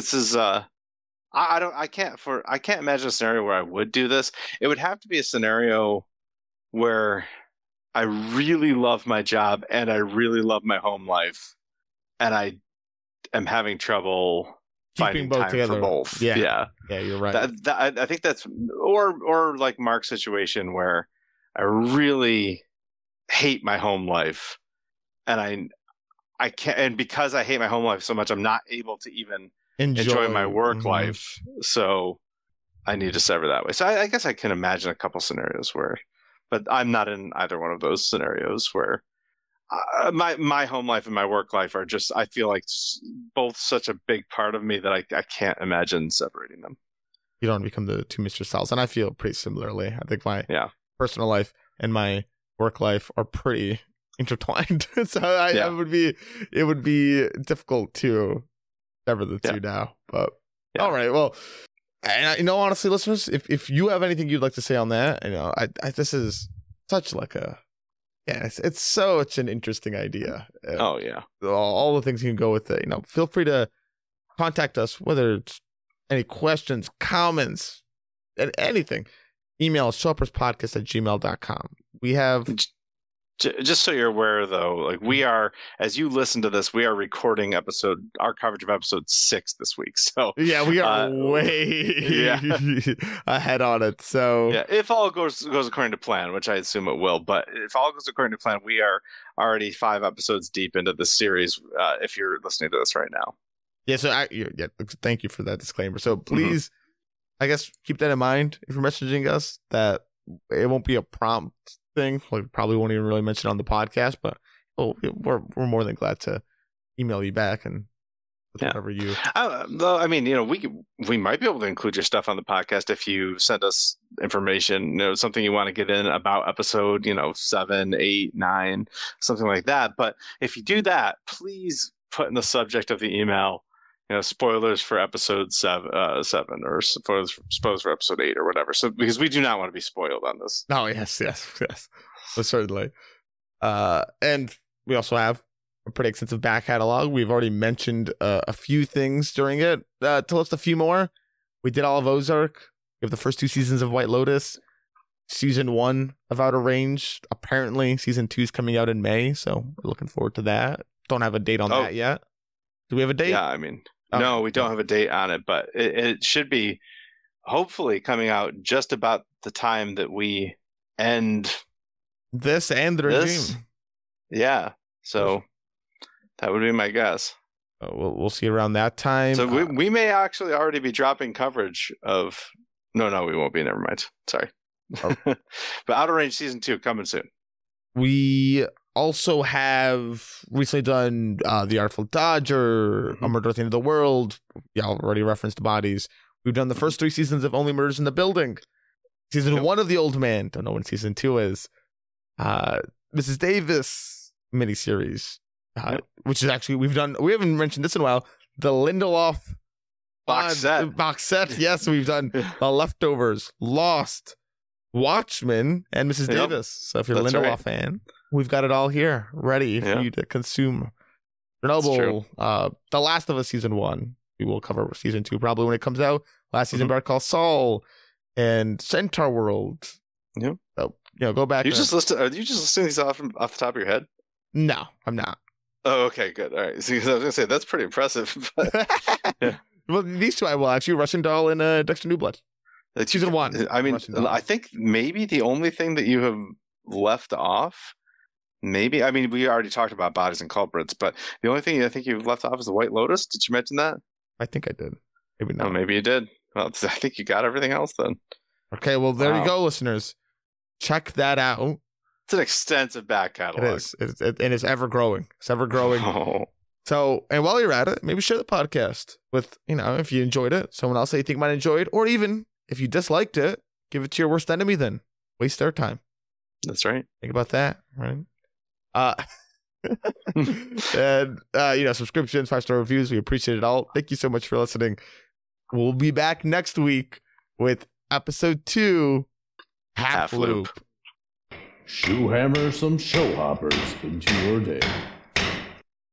I can't imagine a scenario where I would do this. It would have to be a scenario where I really love my job and I really love my home life, and I am having trouble finding both time together. for both. Yeah, you're right. I think that's or like Mark's situation where I really hate my home life, and I can't, and because I hate my home life so much, I'm not able to even enjoy my work life. So I need to sever that way. So I guess I can imagine a couple scenarios where. But I'm not in either one of those scenarios where my home life and my work life are just, I feel like both such a big part of me that I can't imagine separating them. You don't become the two Mr. Styles. And I feel pretty similarly. I think my personal life and my work life are pretty intertwined. So it would be difficult to sever the two now. But all right, well. And honestly, listeners, if you have anything you'd like to say on that, this is such it's such an interesting idea. Oh yeah, all the things you can go with it. Feel free to contact us, whether it's any questions, comments, and anything. Email us, showupperspodcast@gmail.com. We have Just so you're aware, though, like we are, as you listen to this, we are recording our coverage of episode 6 this week. So yeah, we are way ahead on it. So yeah, if all goes according to plan, which I assume it will, but if all goes according to plan, we are already 5 episodes deep into this series. If you're listening to this right now, yeah. So thank you for that disclaimer. So please, I guess keep that in mind if you're messaging us, that it won't be a prompt thing. Like, probably won't even really mention it on the podcast, but we're more than glad to email you back and whatever you. Though, I mean, we might be able to include your stuff on the podcast if you send us information, something you want to get in about episode, 7, 8, 9, something like that. But if you do that, please put in the subject of the email, spoilers for episode 7 or spoilers for episode 8 or whatever. So, because we do not want to be spoiled on this. Oh, yes. Well, certainly. And we also have a pretty extensive back catalog. We've already mentioned a few things during it. To list a few more, we did all of Ozark. We have the first 2 seasons of White Lotus, season 1 of Outer Range. Apparently, season 2 is coming out in May, so we're looking forward to that. Don't have a date on that yet. Do we have a date? Yeah, I mean, no, we don't have a date on it, but it should be hopefully coming out just about the time that we end this and the regime. Yeah, so that would be my guess. We'll see around that time. So we may actually already be dropping coverage of. No, we won't be. Never mind. Sorry. Oh. But Outer Range season 2 coming soon. We also have recently done The Artful Dodger, A Murder at the End of the World. Y'all already referenced Bodies. We've done the first 3 seasons of Only Murders in the Building. Season 1 of The Old Man. Don't know when season 2 is. Mrs. Davis miniseries, which is actually we haven't mentioned this in a while. The Lindelof box set. Yes, we've done The Leftovers, Lost, Watchmen, and Mrs. Davis. So if you're a Lindelof fan, we've got it all here ready for you to consume. Chernobyl, The Last of Us season 1. We will cover season 2 probably when it comes out. Last season, Better Call Saul, and Centaur World. Yeah. So, go back. Are you just listing these off the top of your head? No, I'm not. Oh, okay, good. All right. So I was gonna say that's pretty impressive. But, yeah. Well, these 2 I will actually. Russian Doll and Dexter New Blood. Season 1. I mean, I think maybe the only thing that you have left off, maybe. I mean, we already talked about Bodies and Culprits, but the only thing I think you've left off is the White Lotus. Did you mention that? I think I did. Maybe not. Oh, maybe you did. Well, I think you got everything else then. Okay, well, there you go, listeners. Check that out. It's an extensive back catalog. It is. And it's ever growing. It's ever growing. Oh. So, and while you're at it, maybe share the podcast with, if you enjoyed it, someone else that you think might enjoy it, or even if you disliked it, give it to your worst enemy then. Waste their time. That's right. Think about that, right? And, subscriptions, 5-star reviews, we appreciate it all. Thank you so much for listening. We'll be back next week with episode 2, Half Loop. Shoe hammer some show hoppers into your day.